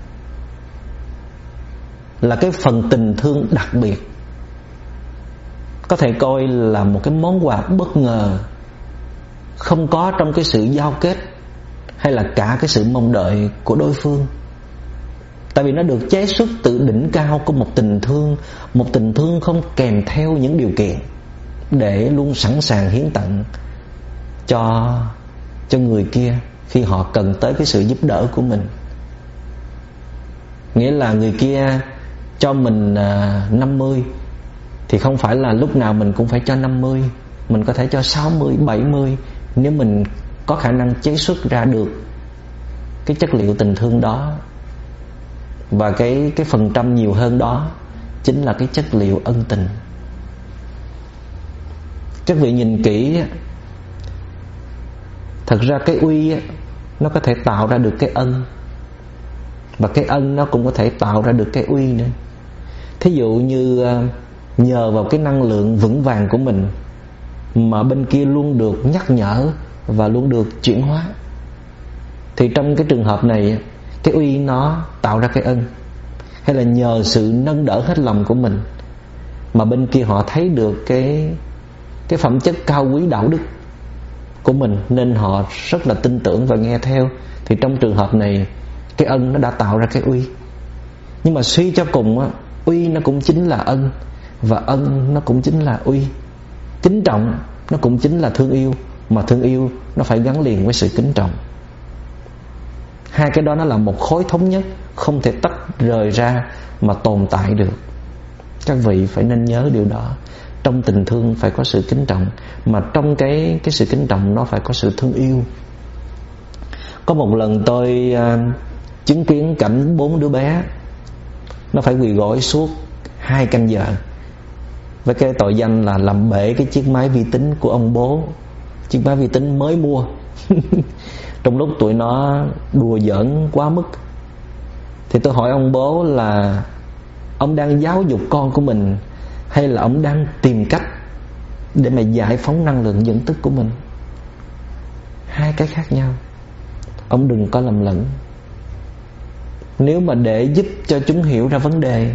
là cái phần tình thương đặc biệt, có thể coi là một cái món quà bất ngờ, không có trong cái sự giao kết hay là cả cái sự mong đợi của đối phương. Tại vì nó được chế xuất từ đỉnh cao của một tình thương, một tình thương không kèm theo những điều kiện, để luôn sẵn sàng hiến tặng cho cho người kia khi họ cần tới cái sự giúp đỡ của mình. Nghĩa là người kia cho mình à, năm mươi thì không phải là lúc nào mình cũng phải cho năm mươi. Mình có thể cho sáu mươi, bảy mươi nếu mình có khả năng chế xuất ra được cái chất liệu tình thương đó. Và cái, cái phần trăm nhiều hơn đó chính là cái chất liệu ân tình. Các vị nhìn kỹ, thật ra cái uy nó có thể tạo ra được cái ân, và cái ân nó cũng có thể tạo ra được cái uy nữa. Thí dụ như nhờ vào cái năng lượng vững vàng của mình mà bên kia luôn được nhắc nhở và luôn được chuyển hóa, thì trong cái trường hợp này cái uy nó tạo ra cái ân. Hay là nhờ sự nâng đỡ hết lòng của mình mà bên kia họ thấy được cái cái phẩm chất cao quý đạo đức của mình, nên họ rất là tin tưởng và nghe theo. Thì trong trường hợp này cái ân nó đã tạo ra cái uy. Nhưng mà suy cho cùng á, uy nó cũng chính là ân, và ân nó cũng chính là uy. Kính trọng nó cũng chính là thương yêu, mà thương yêu nó phải gắn liền với sự kính trọng. Hai cái đó nó là một khối thống nhất, không thể tách rời ra mà tồn tại được. Các vị phải nên nhớ điều đó. Trong tình thương phải có sự kính trọng, mà trong cái, cái sự kính trọng nó phải có sự thương yêu. Có một lần tôi uh, chứng kiến cảnh bốn đứa bé nó phải quỳ gối suốt hai canh giờ với cái tội danh là làm bể cái chiếc máy vi tính của ông bố. Chiếc máy vi tính mới mua trong lúc tụi nó đùa giỡn quá mức. Thì tôi hỏi ông bố là ông đang giáo dục con của mình hay là ông đang tìm cách để mà giải phóng năng lượng dẫn tức của mình? Hai cái khác nhau. Ông đừng có lầm lẫn. Nếu mà để giúp cho chúng hiểu ra vấn đề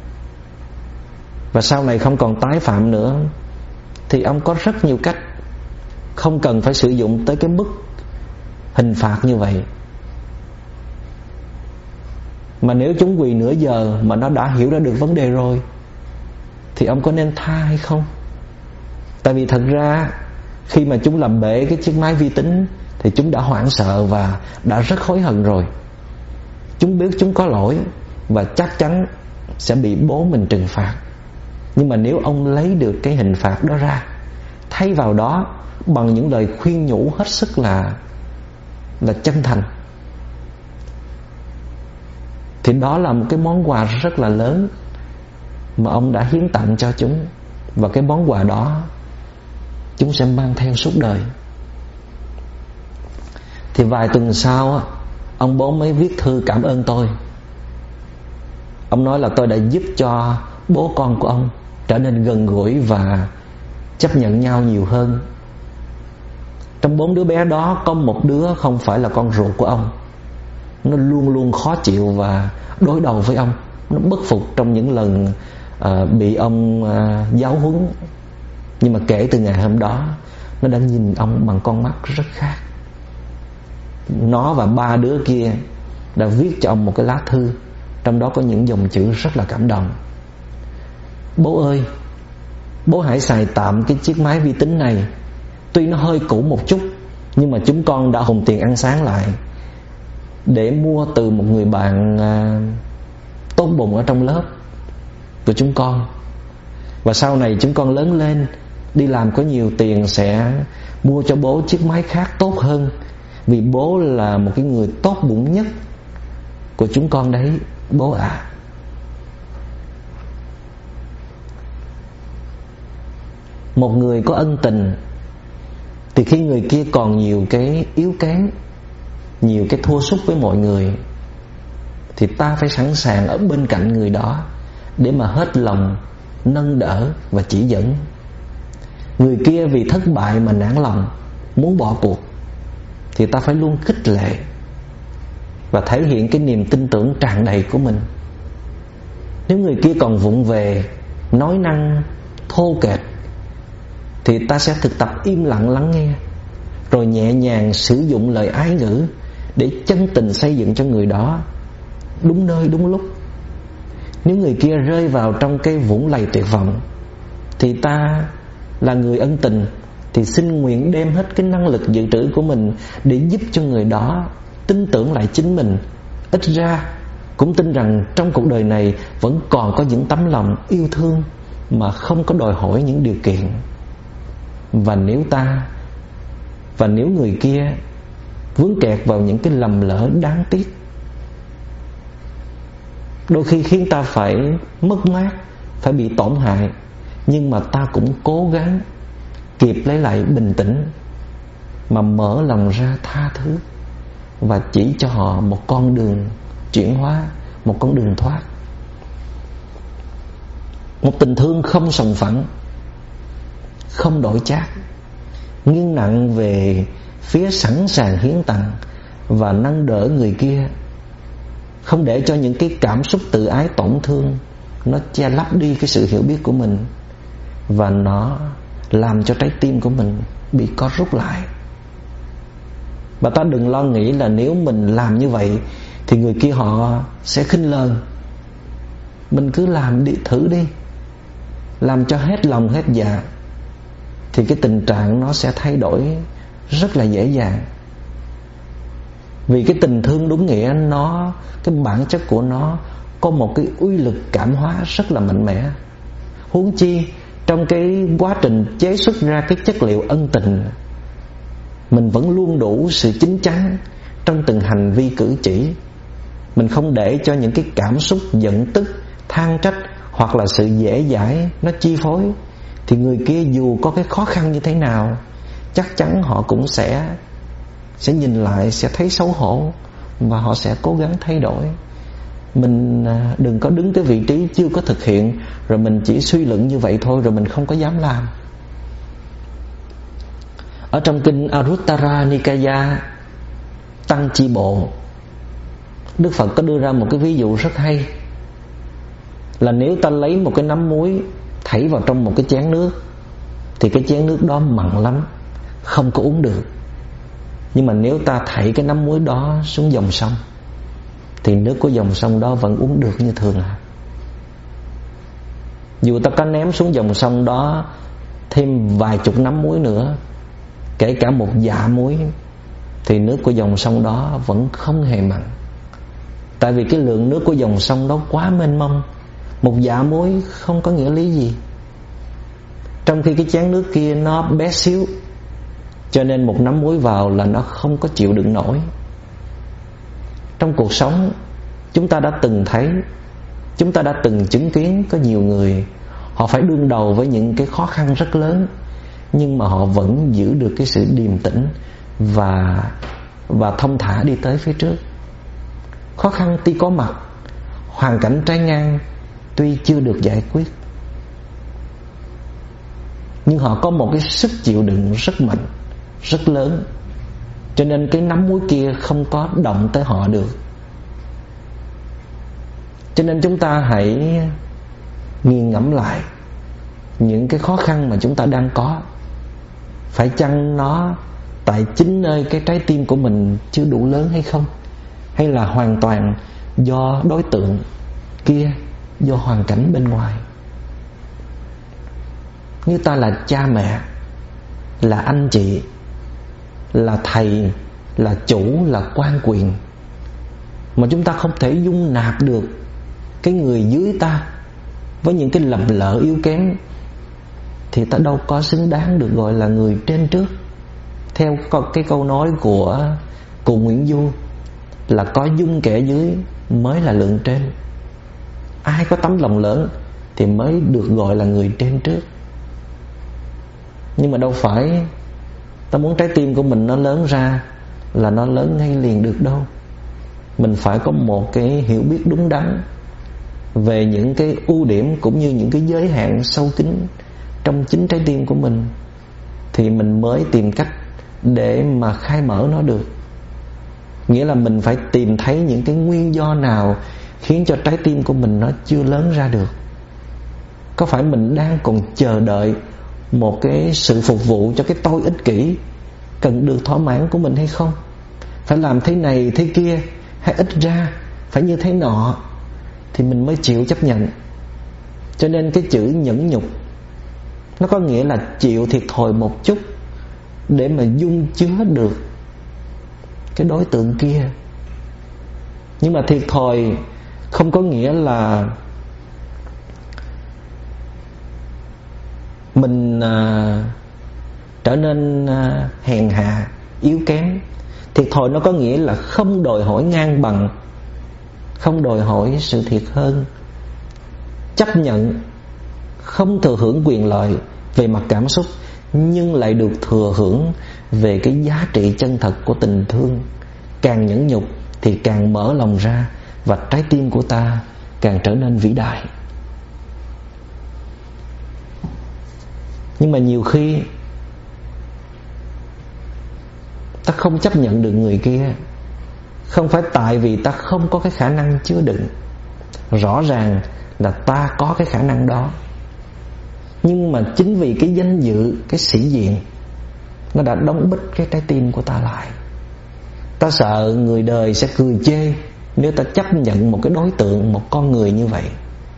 và sau này không còn tái phạm nữa thì ông có rất nhiều cách, không cần phải sử dụng tới cái mức hình phạt như vậy. Mà nếu chúng quỳ nửa giờ mà nó đã hiểu ra được vấn đề rồi thì ông có nên tha hay không? Tại vì thật ra khi mà chúng làm bể cái chiếc máy vi tính thì chúng đã hoảng sợ và đã rất hối hận rồi. Chúng biết chúng có lỗi và chắc chắn sẽ bị bố mình trừng phạt. Nhưng mà nếu ông lấy được cái hình phạt đó ra, thay vào đó bằng những lời khuyên nhủ hết sức là là chân thành, thì đó là một cái món quà rất là lớn mà ông đã hiến tặng cho chúng. Và cái món quà đó chúng sẽ mang theo suốt đời. Thì vài tuần sau ông bố mới viết thư cảm ơn tôi. Ông nói là tôi đã giúp cho bố con của ông trở nên gần gũi và chấp nhận nhau nhiều hơn. Trong bốn đứa bé đó có một đứa không phải là con ruột của ông. Nó luôn luôn khó chịu và đối đầu với ông. Nó bất phục trong những lần uh, bị ông uh, giáo huấn. Nhưng mà kể từ ngày hôm đó nó đã nhìn ông bằng con mắt rất khác. Nó và ba đứa kia đã viết cho ông một cái lá thư, trong đó có những dòng chữ rất là cảm động. Bố ơi, bố hãy xài tạm cái chiếc máy vi tính này. Tuy nó hơi cũ một chút, nhưng mà chúng con đã hùng tiền ăn sáng lại để mua từ một người bạn à, tốt bụng ở trong lớp của chúng con. Và sau này chúng con lớn lên, đi làm có nhiều tiền sẽ mua cho bố chiếc máy khác tốt hơn, vì bố là một cái người tốt bụng nhất của chúng con đấy, bố ạ. À. Một người có ân tình thì khi người kia còn nhiều cái yếu kém, nhiều cái thua sút với mọi người, thì ta phải sẵn sàng ở bên cạnh người đó để mà hết lòng nâng đỡ và chỉ dẫn. Người kia vì thất bại mà nản lòng, muốn bỏ cuộc, thì ta phải luôn khích lệ và thể hiện cái niềm tin tưởng tràn đầy của mình. Nếu người kia còn vụng về, nói năng thô kệch, thì ta sẽ thực tập im lặng lắng nghe, rồi nhẹ nhàng sử dụng lời ái ngữ để chân tình xây dựng cho người đó đúng nơi đúng lúc. Nếu người kia rơi vào trong cái vũng lầy tuyệt vọng, thì ta là người ân tình thì xin nguyện đem hết cái năng lực dự trữ của mình để giúp cho người đó tin tưởng lại chính mình. Ít ra cũng tin rằng trong cuộc đời này vẫn còn có những tấm lòng yêu thương mà không có đòi hỏi những điều kiện. Và nếu ta Và nếu người kia vướng kẹt vào những cái lầm lỡ đáng tiếc, đôi khi khiến ta phải mất mát, phải bị tổn hại, nhưng mà ta cũng cố gắng kịp lấy lại bình tĩnh, mà mở lòng ra tha thứ và chỉ cho họ một con đường chuyển hóa, một con đường thoát. Một tình thương không sòng phẳng, không đổi chác, nghiêng nặng về phía sẵn sàng hiến tặng và nâng đỡ người kia, không để cho những cái cảm xúc tự ái tổn thương nó che lấp đi cái sự hiểu biết của mình, và nó làm cho trái tim của mình bị co rút lại. Và ta đừng lo nghĩ là nếu mình làm như vậy thì người kia họ sẽ khinh lờn. Mình cứ làm đi, thử đi, làm cho hết lòng hết dạ, thì cái tình trạng nó sẽ thay đổi rất là dễ dàng. Vì cái tình thương đúng nghĩa, nó cái bản chất của nó có một cái uy lực cảm hóa rất là mạnh mẽ. Huống chi trong cái quá trình chế xuất ra cái chất liệu ân tình, mình vẫn luôn đủ sự chín chắn trong từng hành vi cử chỉ. Mình không để cho những cái cảm xúc giận tức, than trách hoặc là sự dễ dãi nó chi phối, thì người kia dù có cái khó khăn như thế nào, chắc chắn họ cũng sẽ Sẽ nhìn lại, sẽ thấy xấu hổ, và họ sẽ cố gắng thay đổi. Mình đừng có đứng cái vị trí chưa có thực hiện, rồi mình chỉ suy luận như vậy thôi, rồi mình không có dám làm. Ở trong kinh Aruttara Nikaya Tăng Chi Bộ, Đức Phật có đưa ra một cái ví dụ rất hay, là nếu ta lấy một cái nắm muối thảy vào trong một cái chén nước, thì cái chén nước đó mặn lắm, không có uống được. Nhưng mà nếu ta thảy cái nắm muối đó xuống dòng sông, thì nước của dòng sông đó vẫn uống được như thường à. Dù ta có ném xuống dòng sông đó thêm vài chục nắm muối nữa, kể cả một dạ muối, thì nước của dòng sông đó vẫn không hề mặn. Tại vì cái lượng nước của dòng sông đó quá mênh mông. Một dạ muối không có nghĩa lý gì, trong khi cái chén nước kia nó bé xíu, cho nên một nắm muối vào là nó không có chịu đựng nổi. Trong cuộc sống, chúng ta đã từng thấy, chúng ta đã từng chứng kiến có nhiều người, họ phải đương đầu với những cái khó khăn rất lớn, nhưng mà họ vẫn giữ được cái sự điềm tĩnh và và thông thả đi tới phía trước. Khó khăn tuy có mặt, hoàn cảnh trái ngang tuy chưa được giải quyết, nhưng họ có một cái sức chịu đựng rất mạnh, rất lớn, cho nên cái nắm muối kia không có động tới họ được. Cho nên chúng ta hãy nghiền ngẫm lại những cái khó khăn mà chúng ta đang có. Phải chăng nó tại chính nơi cái trái tim của mình chưa đủ lớn hay không? Hay là hoàn toàn do đối tượng kia, do hoàn cảnh bên ngoài? Như ta là cha mẹ, là anh chị, là thầy, là chủ, là quan quyền, mà chúng ta không thể dung nạp được cái người dưới ta với những cái lầm lỡ yếu kém, thì ta đâu có xứng đáng được gọi là người trên trước. Theo cái câu nói của cụ Nguyễn Du là có dung kẻ dưới mới là lượng trên. Ai có tấm lòng lớn thì mới được gọi là người trên trước. Nhưng mà đâu phải ta muốn trái tim của mình nó lớn ra là nó lớn ngay liền được đâu. Mình phải có một cái hiểu biết đúng đắn về những cái ưu điểm cũng như những cái giới hạn sâu kín trong chính trái tim của mình, thì mình mới tìm cách để mà khai mở nó được. Nghĩa là mình phải tìm thấy những cái nguyên do nào khiến cho trái tim của mình nó chưa lớn ra được. Có phải mình đang còn chờ đợi một cái sự phục vụ cho cái tôi ích kỷ cần được thỏa mãn của mình hay không? Phải làm thế này thế kia, hay ít ra phải như thế nọ thì mình mới chịu chấp nhận. Cho nên cái chữ nhẫn nhục nó có nghĩa là chịu thiệt thòi một chút để mà dung chứa được cái đối tượng kia. Nhưng mà thiệt thòi không có nghĩa là mình à, trở nên à, hèn hạ, yếu kém. Thiệt thòi nó có nghĩa là không đòi hỏi ngang bằng, không đòi hỏi sự thiệt hơn, chấp nhận không thừa hưởng quyền lợi về mặt cảm xúc, nhưng lại được thừa hưởng về cái giá trị chân thật của tình thương. Càng nhẫn nhục thì càng mở lòng ra, và trái tim của ta càng trở nên vĩ đại. Nhưng mà nhiều khi ta không chấp nhận được người kia, không phải tại vì ta không có cái khả năng chứa đựng. Rõ ràng là ta có cái khả năng đó, nhưng mà chính vì cái danh dự, cái sĩ diện, nó đã đóng bít cái trái tim của ta lại. Ta sợ người đời sẽ cười chê nếu ta chấp nhận một cái đối tượng, một con người như vậy.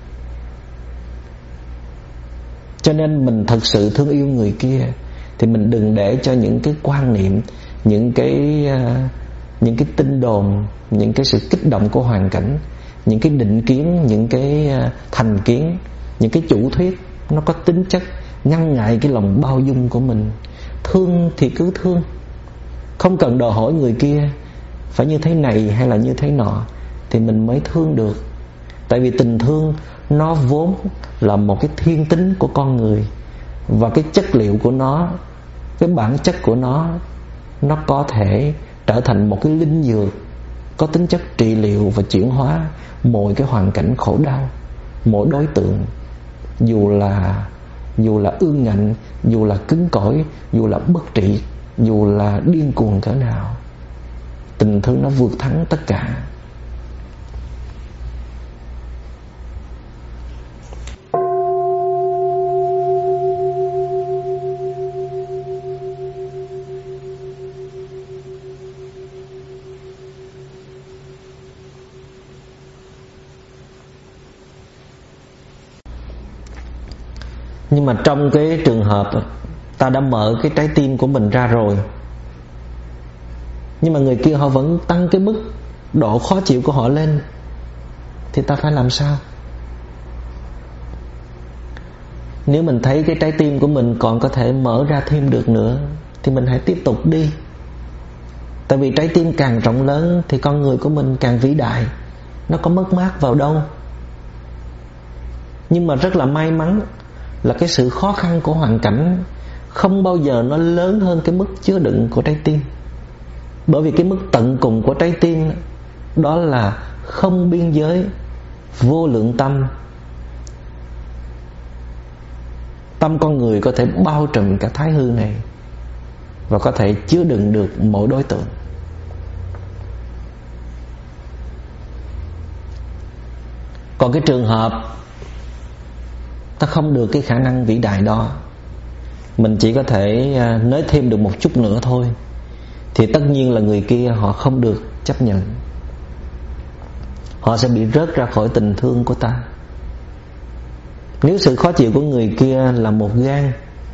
Cho nên mình thật sự thương yêu người kia thì mình đừng để cho những cái quan niệm, những cái uh, những cái tin đồn, những cái sự kích động của hoàn cảnh, những cái định kiến, những cái uh, thành kiến, những cái chủ thuyết nó có tính chất ngăn ngại cái lòng bao dung của mình. Thương thì cứ thương, không cần đòi hỏi người kia phải như thế này hay là như thế nọ thì mình mới thương được. Tại vì tình thương nó vốn là một cái thiên tính của con người, và cái chất liệu của nó, cái bản chất của nó, nó có thể trở thành một cái linh dược có tính chất trị liệu và chuyển hóa mọi cái hoàn cảnh khổ đau, mỗi đối tượng, dù là dù là ương ngạnh, dù là cứng cỏi, dù là bất trị, dù là điên cuồng cỡ nào. Tình thương nó vượt thắng tất cả. Nhưng mà trong cái trường hợp ta đã mở cái trái tim của mình ra rồi, nhưng mà người kia họ vẫn tăng cái mức độ khó chịu của họ lên, thì ta phải làm sao? Nếu mình thấy cái trái tim của mình còn có thể mở ra thêm được nữa thì mình hãy tiếp tục đi. Tại vì trái tim càng rộng lớn thì con người của mình càng vĩ đại. Nó có mất mát vào đâu. Nhưng mà rất là may mắn là cái sự khó khăn của hoàn cảnh không bao giờ nó lớn hơn cái mức chứa đựng của trái tim. Bởi vì cái mức tận cùng của trái tim đó là không biên giới, vô lượng tâm. Tâm con người có thể bao trùm cả thái hư này và có thể chứa đựng được mỗi đối tượng. Còn cái trường hợp ta không được cái khả năng vĩ đại đó, mình chỉ có thể nới thêm được một chút nữa thôi, thì tất nhiên là người kia họ không được chấp nhận. Họ sẽ bị rớt ra khỏi tình thương của ta. Nếu sự khó chịu của người kia là một gan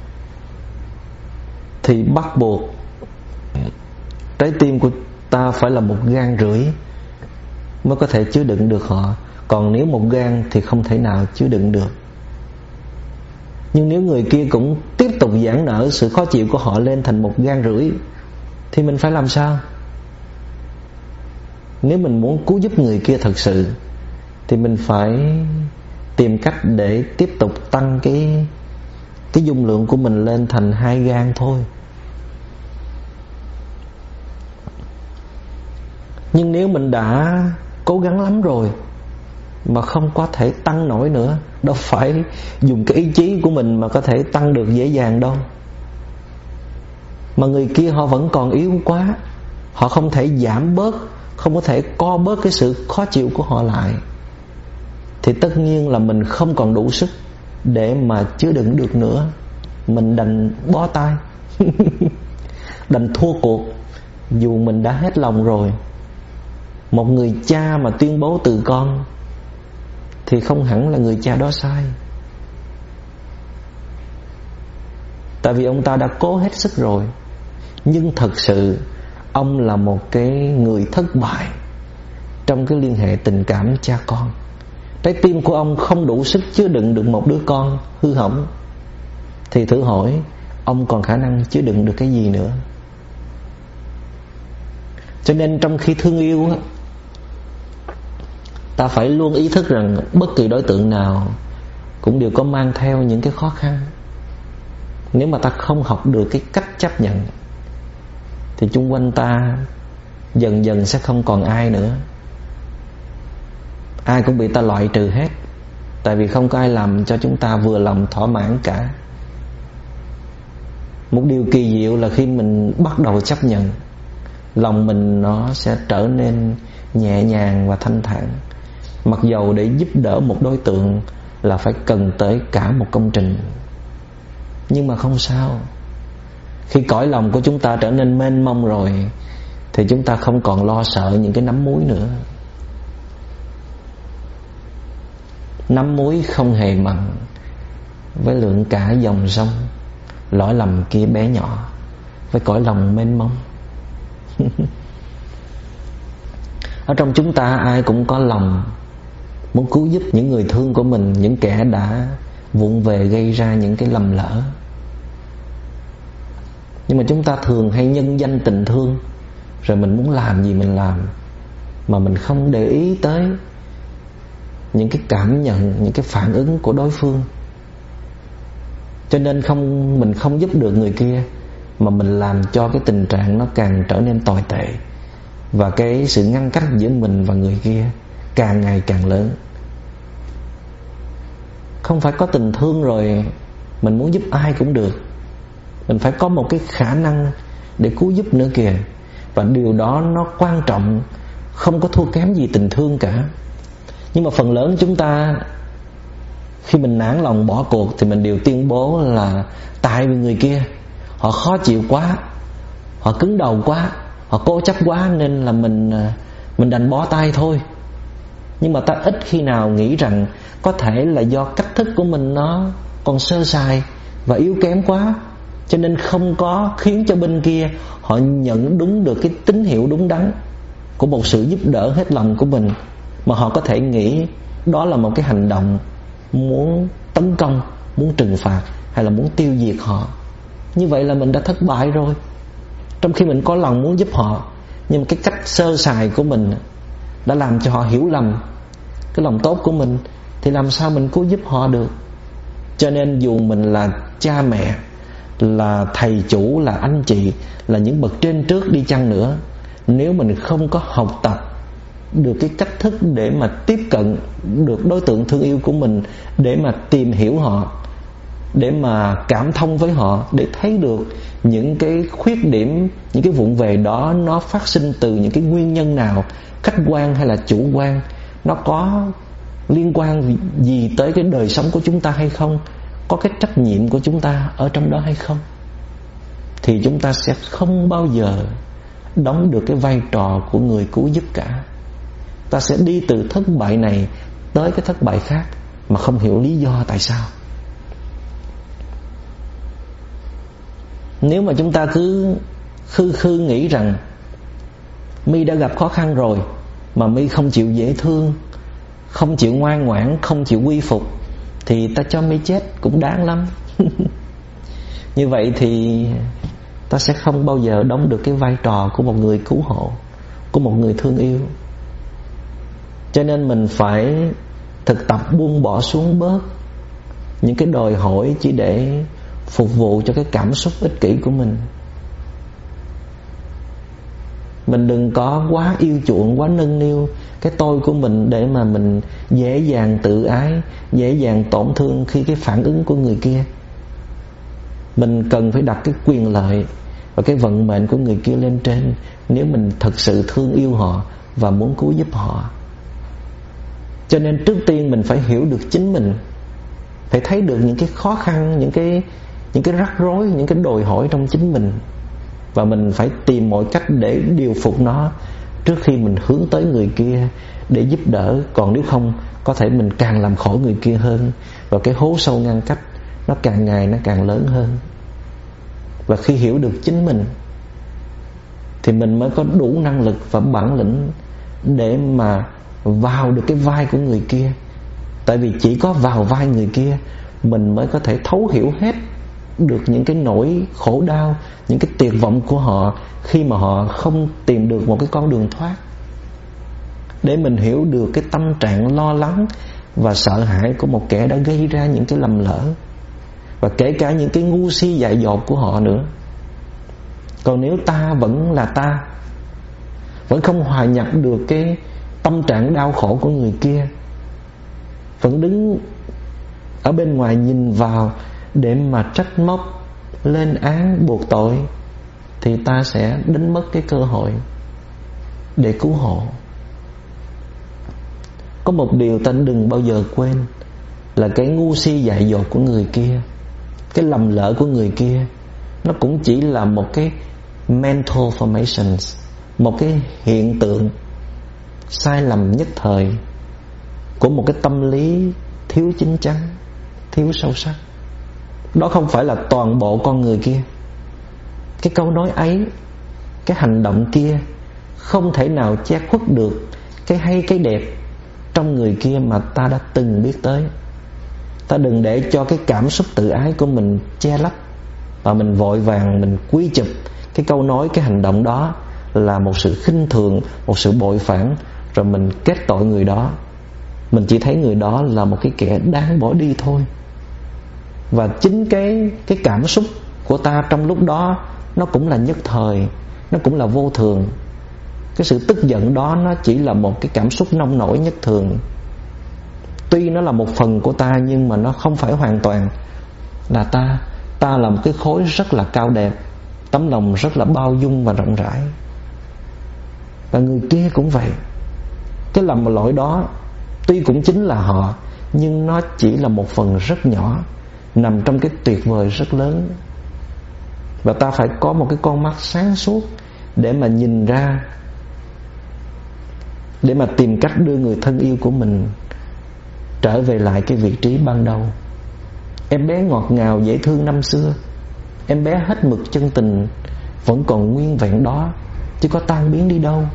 thì bắt buộc trái tim của ta phải là một gan rưỡi mới có thể chứa đựng được họ. Còn nếu một gan thì không thể nào chứa đựng được. Nhưng nếu người kia cũng tiếp tục giãn nở sự khó chịu của họ lên thành một gan rưỡi thì mình phải làm sao? Nếu mình muốn cứu giúp người kia thật sự thì mình phải tìm cách để tiếp tục tăng cái cái dung lượng của mình lên thành hai gan thôi. Nhưng nếu mình đã cố gắng lắm rồi mà không có thể tăng nổi nữa, đâu phải dùng cái ý chí của mình mà có thể tăng được dễ dàng đâu. Mà người kia họ vẫn còn yếu quá, họ không thể giảm bớt, không có thể co bớt cái sự khó chịu của họ lại, thì tất nhiên là mình không còn đủ sức để mà chứa đựng được nữa. Mình đành bó tay đành thua cuộc, dù mình đã hết lòng rồi. Một người cha mà tuyên bố từ con thì không hẳn là người cha đó sai, tại vì ông ta đã cố hết sức rồi. Nhưng thật sự ông là một cái người thất bại trong cái liên hệ tình cảm cha con. Trái tim của ông không đủ sức chứa đựng được một đứa con hư hỏng, thì thử hỏi ông còn khả năng chứa đựng được cái gì nữa. Cho nên trong khi thương yêu, ta phải luôn ý thức rằng bất kỳ đối tượng nào cũng đều có mang theo những cái khó khăn. Nếu mà ta không học được cái cách chấp nhận thì chung quanh ta dần dần sẽ không còn ai nữa. Ai cũng bị ta loại trừ hết, tại vì không có ai làm cho chúng ta vừa lòng thỏa mãn cả. Một điều kỳ diệu là khi mình bắt đầu chấp nhận, lòng mình nó sẽ trở nên nhẹ nhàng và thanh thản. Mặc dầu để giúp đỡ một đối tượng là phải cần tới cả một công trình, nhưng mà không sao. Khi cõi lòng của chúng ta trở nên mênh mông rồi thì chúng ta không còn lo sợ những cái nắm muối nữa. Nắm muối không hề mặn với lượng cả dòng sông, lỗi lầm kia bé nhỏ với cõi lòng mênh mông. Ở trong chúng ta ai cũng có lòng muốn cứu giúp những người thương của mình, những kẻ đã vụng về gây ra những cái lầm lỡ. Nhưng mà chúng ta thường hay nhân danh tình thương, rồi mình muốn làm gì mình làm, mà mình không để ý tới những cái cảm nhận, những cái phản ứng của đối phương. Cho nên không mình không giúp được người kia, mà mình làm cho cái tình trạng nó càng trở nên tồi tệ, và cái sự ngăn cách giữa mình và người kia càng ngày càng lớn. Không phải có tình thương rồi mình muốn giúp ai cũng được. Mình phải có một cái khả năng để cứu giúp nữa kìa. Và điều đó nó quan trọng, không có thua kém gì tình thương cả. Nhưng mà phần lớn chúng ta khi mình nản lòng bỏ cuộc thì mình đều tuyên bố là tại vì người kia họ khó chịu quá, họ cứng đầu quá, họ cố chấp quá, nên là mình mình đành bó tay thôi. Nhưng mà ta ít khi nào nghĩ rằng có thể là do cách thức của mình nó còn sơ sài và yếu kém quá, cho nên không có khiến cho bên kia họ nhận đúng được cái tín hiệu đúng đắn của một sự giúp đỡ hết lòng của mình, mà họ có thể nghĩ đó là một cái hành động muốn tấn công, muốn trừng phạt hay là muốn tiêu diệt họ. Như vậy là mình đã thất bại rồi. Trong khi mình có lòng muốn giúp họ, nhưng mà cái cách sơ sài của mình đã làm cho họ hiểu lầm cái lòng tốt của mình, thì làm sao mình cứu giúp họ được. Cho nên dù mình là cha mẹ, là thầy chủ, là anh chị, là những bậc trên trước đi chăng nữa, nếu mình không có học tập được cái cách thức để mà tiếp cận được đối tượng thương yêu của mình, để mà tìm hiểu họ, để mà cảm thông với họ, để thấy được những cái khuyết điểm, những cái vụng về đó nó phát sinh từ những cái nguyên nhân nào, khách quan hay là chủ quan, nó có liên quan gì tới cái đời sống của chúng ta hay không, có cái trách nhiệm của chúng ta ở trong đó hay không, thì chúng ta sẽ không bao giờ đóng được cái vai trò của người cứu giúp cả. Ta sẽ đi từ thất bại này tới cái thất bại khác mà không hiểu lý do tại sao. Nếu mà chúng ta cứ khư khư nghĩ rằng My đã gặp khó khăn rồi mà My không chịu dễ thương, không chịu ngoan ngoãn, không chịu quy phục, thì ta cho My chết cũng đáng lắm. Như vậy thì ta sẽ không bao giờ đóng được cái vai trò của một người cứu hộ, của một người thương yêu. Cho nên mình phải thực tập buông bỏ xuống bớt những cái đòi hỏi chỉ để phục vụ cho cái cảm xúc ích kỷ của mình. Mình đừng có quá yêu chuộng, quá nâng niu cái tôi của mình để mà mình dễ dàng tự ái, dễ dàng tổn thương khi cái phản ứng của người kia. Mình cần phải đặt cái quyền lợi và cái vận mệnh của người kia lên trên, nếu mình thật sự thương yêu họ và muốn cứu giúp họ. Cho nên trước tiên mình phải hiểu được chính mình, phải thấy được những cái khó khăn, những cái những cái rắc rối, những cái đòi hỏi trong chính mình, và mình phải tìm mọi cách để điều phục nó trước khi mình hướng tới người kia để giúp đỡ. Còn nếu không, có thể mình càng làm khổ người kia hơn, và cái hố sâu ngăn cách nó càng ngày nó càng lớn hơn. Và khi hiểu được chính mình thì mình mới có đủ năng lực và bản lĩnh để mà vào được cái vai của người kia. Tại vì chỉ có vào vai người kia mình mới có thể thấu hiểu hết được những cái nỗi khổ đau, những cái tuyệt vọng của họ khi mà họ không tìm được một cái con đường thoát. Để mình hiểu được cái tâm trạng lo lắng và sợ hãi của một kẻ đã gây ra những cái lầm lỡ, và kể cả những cái ngu si dại dột của họ nữa. Còn nếu ta vẫn là ta, vẫn không hòa nhập được cái tâm trạng đau khổ của người kia, vẫn đứng ở bên ngoài nhìn vào để mà trách móc, lên án, buộc tội, thì ta sẽ đánh mất cái cơ hội để cứu hộ. Có một điều ta đừng bao giờ quên là cái ngu si dại dột của người kia, cái lầm lỡ của người kia, nó cũng chỉ là một cái mental formations, một cái hiện tượng sai lầm nhất thời của một cái tâm lý thiếu chín chắn, thiếu sâu sắc. Đó không phải là toàn bộ con người kia. Cái câu nói ấy, cái hành động kia không thể nào che khuất được cái hay cái đẹp trong người kia mà ta đã từng biết tới. Ta đừng để cho cái cảm xúc tự ái của mình che lấp, và mình vội vàng mình quy chụp cái câu nói, cái hành động đó là một sự khinh thường, một sự bội phản, rồi mình kết tội người đó. Mình chỉ thấy người đó là một cái kẻ đáng bỏ đi thôi. Và chính cái, cái cảm xúc của ta trong lúc đó nó cũng là nhất thời, nó cũng là vô thường. Cái sự tức giận đó nó chỉ là một cái cảm xúc nông nổi nhất thường. Tuy nó là một phần của ta, nhưng mà nó không phải hoàn toàn là ta. Ta là một cái khối rất là cao đẹp, tấm lòng rất là bao dung và rộng rãi. Và người kia cũng vậy. Cái lầm lỗi đó tuy cũng chính là họ, nhưng nó chỉ là một phần rất nhỏ nằm trong cái tuyệt vời rất lớn. Và ta phải có một cái con mắt sáng suốt để mà nhìn ra, để mà tìm cách đưa người thân yêu của mình trở về lại cái vị trí ban đầu. Em bé ngọt ngào dễ thương năm xưa, em bé hết mực chân tình vẫn còn nguyên vẹn đó, chứ có tan biến đi đâu.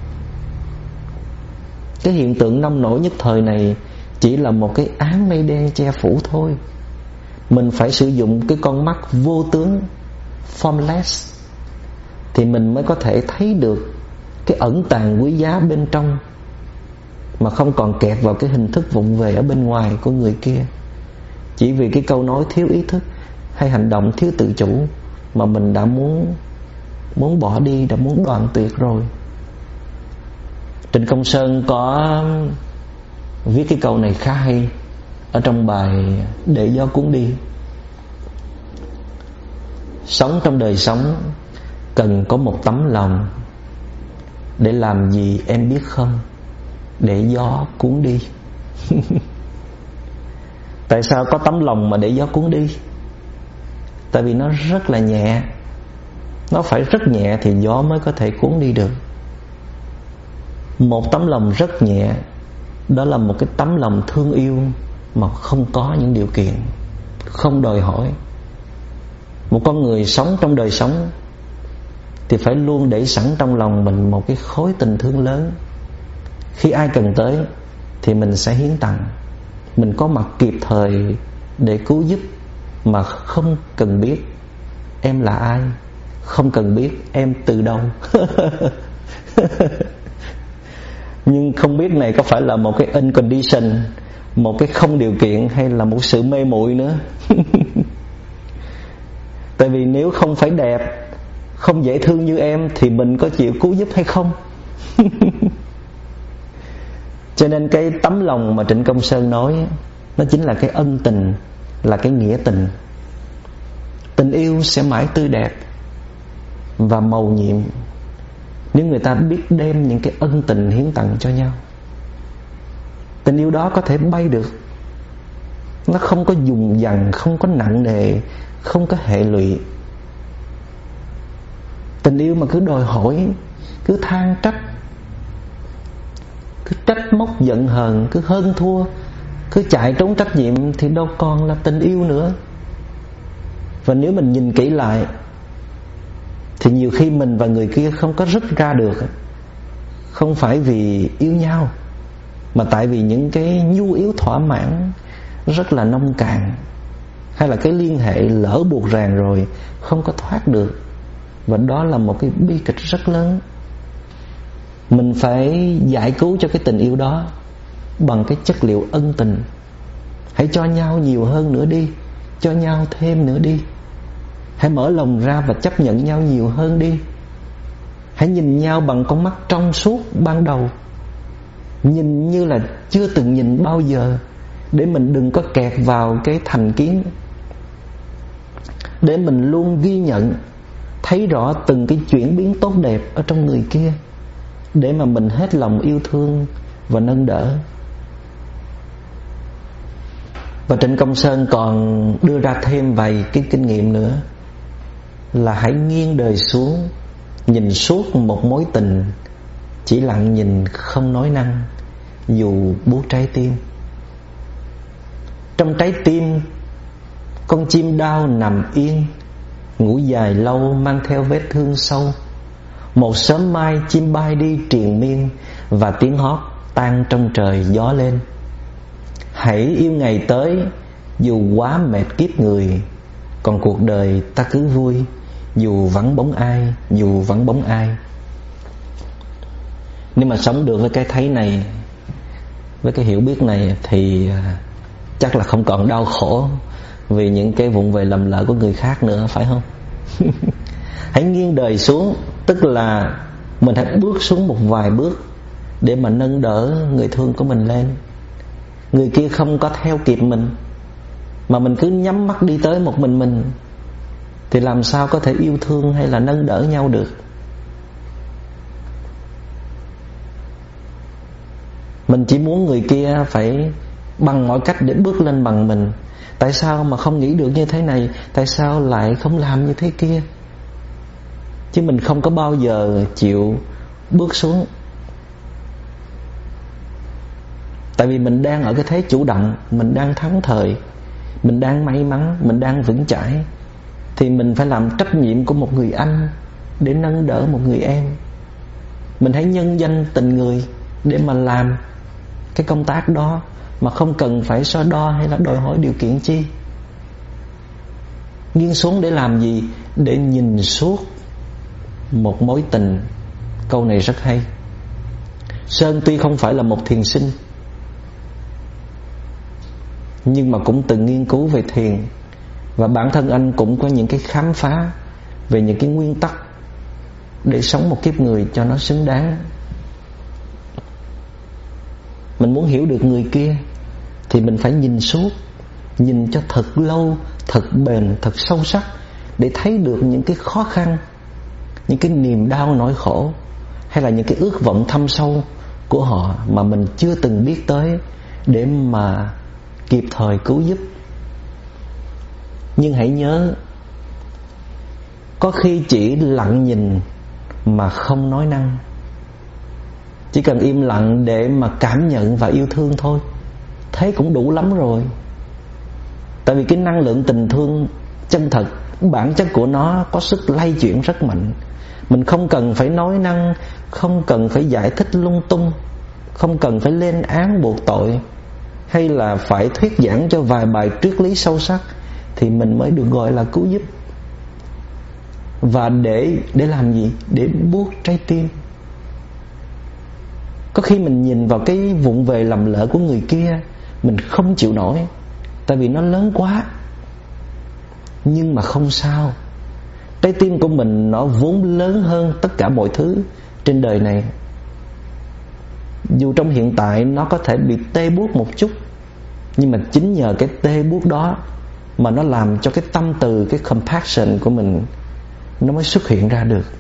Cái hiện tượng nông nổi nhất thời này chỉ là một cái áng mây đen che phủ thôi. Mình phải sử dụng cái con mắt vô tướng, formless, thì mình mới có thể thấy được cái ẩn tàng quý giá bên trong, mà không còn kẹt vào cái hình thức vụng về ở bên ngoài của người kia. Chỉ vì cái câu nói thiếu ý thức hay hành động thiếu tự chủ mà mình đã muốn muốn bỏ đi, đã muốn đoạn tuyệt rồi. Trịnh Công Sơn có viết cái câu này khá hay ở trong bài Để Gió Cuốn Đi. Sống trong đời sống cần có một tấm lòng, để làm gì em biết không? Để gió cuốn đi. Tại sao có tấm lòng mà để gió cuốn đi? Tại vì nó rất là nhẹ. Nó phải rất nhẹ thì gió mới có thể cuốn đi được. Một tấm lòng rất nhẹ, đó là một cái tấm lòng thương yêu mà không có những điều kiện, không đòi hỏi. Một con người sống trong đời sống thì phải luôn để sẵn trong lòng mình một cái khối tình thương lớn. Khi ai cần tới thì mình sẽ hiến tặng. Mình có mặt kịp thời để cứu giúp, mà không cần biết em là ai, không cần biết em từ đâu. Nhưng không biết này có phải là một cái uncondition, một cái không điều kiện, hay là một sự mê muội nữa. Tại vì nếu không phải đẹp, không dễ thương như em thì mình có chịu cứu giúp hay không? Cho nên cái tấm lòng mà Trịnh Công Sơn nói, nó chính là cái ân tình, là cái nghĩa tình. Tình yêu sẽ mãi tươi đẹp và mầu nhiệm nếu người ta biết đem những cái ân tình hiến tặng cho nhau. Tình yêu đó có thể bay được, nó không có dùng dằng, không có nặng nề, không có hệ lụy. Tình yêu mà cứ đòi hỏi, cứ than trách, cứ trách móc giận hờn, cứ hơn thua, cứ chạy trốn trách nhiệm thì đâu còn là tình yêu nữa. Và nếu mình nhìn kỹ lại thì nhiều khi mình và người kia không có rứt ra được, không phải vì yêu nhau, mà tại vì những cái nhu yếu thỏa mãn rất là nông cạn, hay là cái liên hệ lỡ buộc ràng rồi không có thoát được. Và đó là một cái bi kịch rất lớn. Mình phải giải cứu cho cái tình yêu đó bằng cái chất liệu ân tình. Hãy cho nhau nhiều hơn nữa đi, cho nhau thêm nữa đi. Hãy mở lòng ra và chấp nhận nhau nhiều hơn đi. Hãy nhìn nhau bằng con mắt trong suốt ban đầu, nhìn như là chưa từng nhìn bao giờ, để mình đừng có kẹt vào cái thành kiến. Để mình luôn ghi nhận, thấy rõ từng cái chuyển biến tốt đẹp ở trong người kia, để mà mình hết lòng yêu thương và nâng đỡ. Và Trịnh Công Sơn còn đưa ra thêm vài cái kinh nghiệm nữa, là hãy nghiêng đời xuống, nhìn suốt một mối tình, chỉ lặng nhìn không nói năng, dù buốt trái tim. Trong trái tim, con chim đao nằm yên, ngủ dài lâu mang theo vết thương sâu. Một sớm mai chim bay đi triền miên, và tiếng hót tan trong trời gió lên. Hãy yêu ngày tới, dù quá mệt kiếp người, còn cuộc đời ta cứ vui, dù vắng bóng ai, dù vắng bóng ai. Nếu mà sống được với cái thấy này, với cái hiểu biết này, thì chắc là không còn đau khổ vì những cái vụng về lầm lỡ của người khác nữa, phải không? Hãy nghiêng đời xuống, tức là mình hãy bước xuống một vài bước để mà nâng đỡ người thương của mình lên. Người kia không có theo kịp mình, mà mình cứ nhắm mắt đi tới một mình mình, thì làm sao có thể yêu thương hay là nâng đỡ nhau được? Mình chỉ muốn người kia phải bằng mọi cách để bước lên bằng mình. Tại sao mà không nghĩ được như thế này? Tại sao lại không làm như thế kia? Chứ mình không có bao giờ chịu bước xuống. Tại vì mình đang ở cái thế chủ động, mình đang thắng thời, mình đang may mắn, mình đang vững chãi, thì mình phải làm trách nhiệm của một người anh để nâng đỡ một người em. Mình hãy nhân danh tình người để mà làm cái công tác đó, mà không cần phải so đo hay là đòi hỏi điều kiện chi. Nghiêng xuống để làm gì? Để nhìn suốt một mối tình. Câu này rất hay. Sơn tuy không phải là một thiền sinh, nhưng mà cũng từng nghiên cứu về thiền, và bản thân anh cũng có những cái khám phá về những cái nguyên tắc để sống một kiếp người cho nó xứng đáng. Mình muốn hiểu được người kia thì mình phải nhìn suốt, nhìn cho thật lâu, thật bền, thật sâu sắc, để thấy được những cái khó khăn, những cái niềm đau nỗi khổ, hay là những cái ước vọng thâm sâu của họ mà mình chưa từng biết tới, để mà kịp thời cứu giúp. Nhưng hãy nhớ, có khi chỉ lặng nhìn mà không nói năng. Chỉ cần im lặng để mà cảm nhận và yêu thương thôi, thế cũng đủ lắm rồi. Tại vì cái năng lượng tình thương chân thật, bản chất của nó có sức lay chuyển rất mạnh. Mình không cần phải nói năng, không cần phải giải thích lung tung, không cần phải lên án buộc tội, hay là phải thuyết giảng cho vài bài triết lý sâu sắc thì mình mới được gọi là cứu giúp. Và để để làm gì? Để buốt trái tim. Có khi mình nhìn vào cái vụng về lầm lỡ của người kia, mình không chịu nổi, tại vì nó lớn quá. Nhưng mà không sao, Trái tim của mình nó vốn lớn hơn tất cả mọi thứ trên đời này. Dù trong hiện tại nó có thể bị tê buốt một chút, nhưng mà chính nhờ cái tê buốt đó mà nó làm cho cái tâm từ, cái compassion của mình nó mới xuất hiện ra được.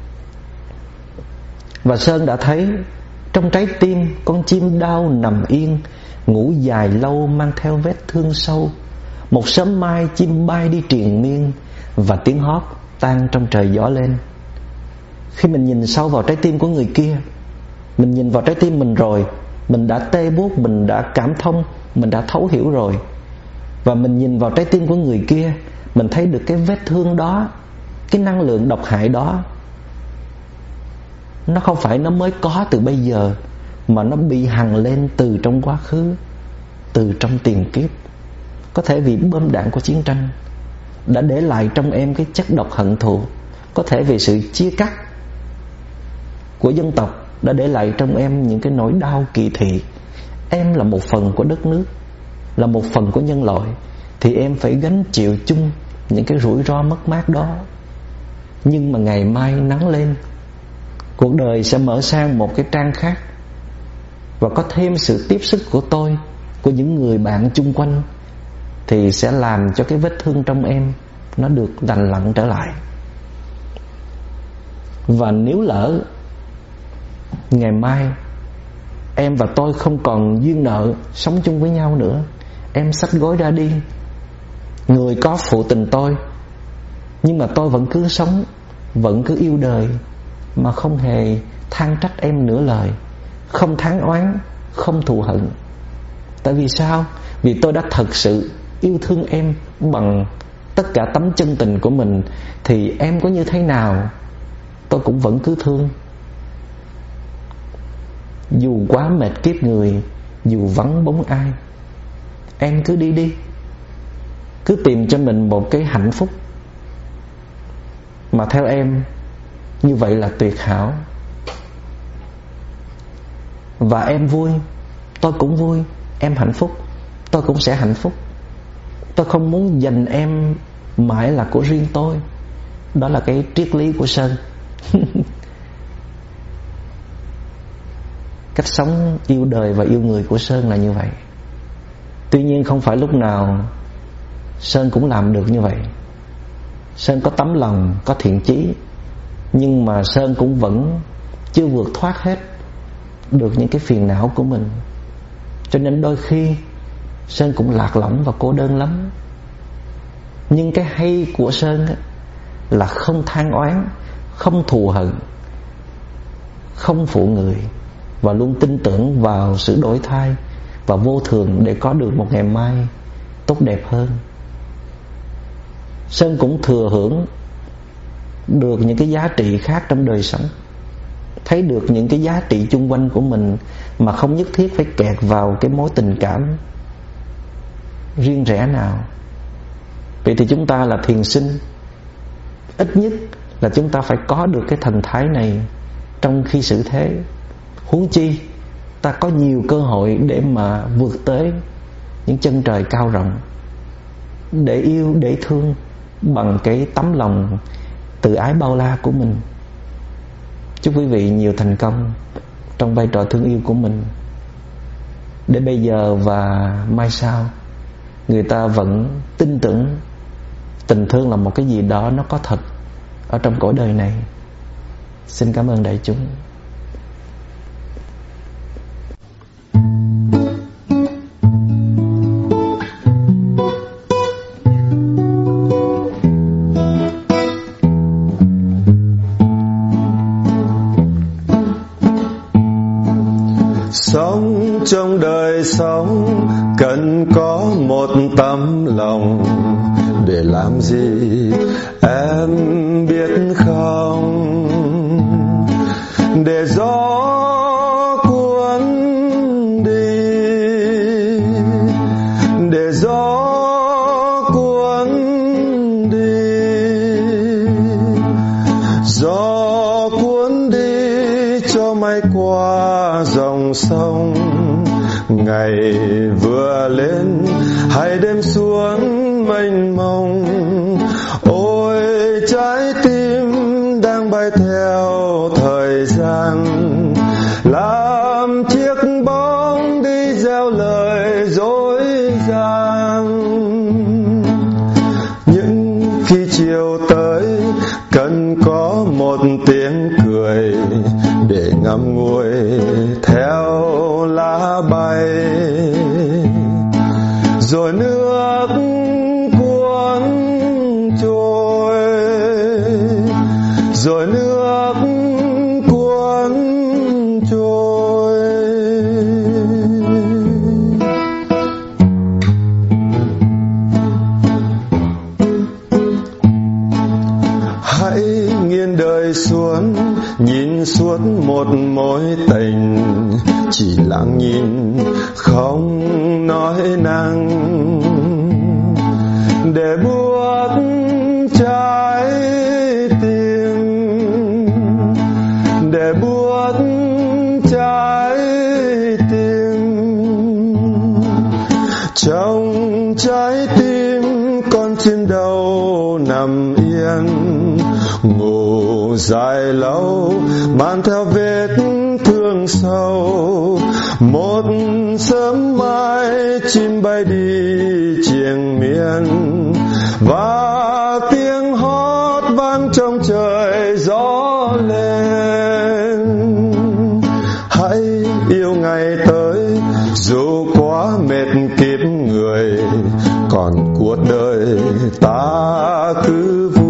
Và Sơn đã thấy trong trái tim con chim đau nằm yên, ngủ dài lâu mang theo vết thương sâu. Một sớm mai chim bay đi triền miên, và tiếng hót tan trong trời gió lên. Khi mình nhìn sâu vào trái tim của người kia, mình nhìn vào trái tim mình rồi, mình đã tê buốt, mình đã cảm thông, mình đã thấu hiểu rồi. Và mình nhìn vào trái tim của người kia, mình thấy được cái vết thương đó, cái năng lượng độc hại đó, nó không phải nó mới có từ bây giờ, mà nó bị hằn lên từ trong quá khứ, từ trong tiền kiếp. Có thể vì bom đạn của chiến tranh đã để lại trong em cái chất độc hận thù. Có thể vì sự chia cắt của dân tộc đã để lại trong em những cái nỗi đau kỳ thị. Em là một phần của đất nước, là một phần của nhân loại, thì em phải gánh chịu chung những cái rủi ro mất mát đó. Nhưng mà ngày mai nắng lên, cuộc đời sẽ mở sang một cái trang khác, và có thêm sự tiếp sức của tôi, của những người bạn chung quanh, thì sẽ làm cho cái vết thương trong em nó được lành lặn trở lại. Và nếu lỡ ngày mai em và tôi không còn duyên nợ sống chung với nhau nữa, em xách gối ra đi, người có phụ tình tôi, nhưng mà tôi vẫn cứ sống, vẫn cứ yêu đời, mà không hề than trách em nửa lời, không than oán, không thù hận. Tại vì sao? Vì tôi đã thật sự yêu thương em bằng tất cả tấm chân tình của mình, thì em có như thế nào tôi cũng vẫn cứ thương. Dù quá mệt kiếp người, dù vắng bóng ai, em cứ đi đi, cứ tìm cho mình một cái hạnh phúc mà theo em như vậy là tuyệt hảo. Và em vui, tôi cũng vui. Em hạnh phúc, tôi cũng sẽ hạnh phúc. Tôi không muốn dành em mãi là của riêng tôi. Đó là cái triết lý của Sơn. Cách sống yêu đời và yêu người của Sơn là như vậy. Tuy nhiên không phải lúc nào Sơn cũng làm được như vậy. Sơn có tấm lòng, có thiện chí, nhưng mà Sơn cũng vẫn chưa vượt thoát hết được những cái phiền não của mình. Cho nên đôi khi Sơn cũng lạc lõng và cô đơn lắm. Nhưng cái hay của Sơn á, là không than oán, không thù hận, không phụ người, và luôn tin tưởng vào sự đổi thay và vô thường để có được một ngày mai tốt đẹp hơn. Sơn cũng thừa hưởng được những cái giá trị khác trong đời sống, thấy được những cái giá trị chung quanh của mình, mà không nhất thiết phải kẹt vào cái mối tình cảm riêng rẽ nào. Vậy thì chúng ta là thiền sinh, ít nhất là chúng ta phải có được cái thần thái này trong khi xử thế. Huống chi ta có nhiều cơ hội để mà vượt tới những chân trời cao rộng, để yêu, để thương bằng cái tấm lòng từ ái bao la của mình. Chúc quý vị nhiều thành công trong vai trò thương yêu của mình, để bây giờ và mai sau người ta vẫn tin tưởng tình thương là một cái gì đó nó có thật ở trong cõi đời này. Xin cảm ơn đại chúng. Sống trong đời sống cần có một tấm lòng, để làm gì em biết không? Để gió cuốn đi, để gió cuốn đi, gió cuốn đi cho mây qua dòng sông. Ngày vừa lên hay đêm xuống mênh mông, ôi trái không nói năng, để buốt trái tim, để buốt trái tim. Trong trái tim con chim đâu nằm yên, ngủ dài lâu mang theo vết thương sâu. Một sớm mai chim bay đi triền miên, và tiếng hót vang trong trời gió lên. Hãy yêu ngày tới dù quá mệt kiếp người, còn cuộc đời ta cứ vui.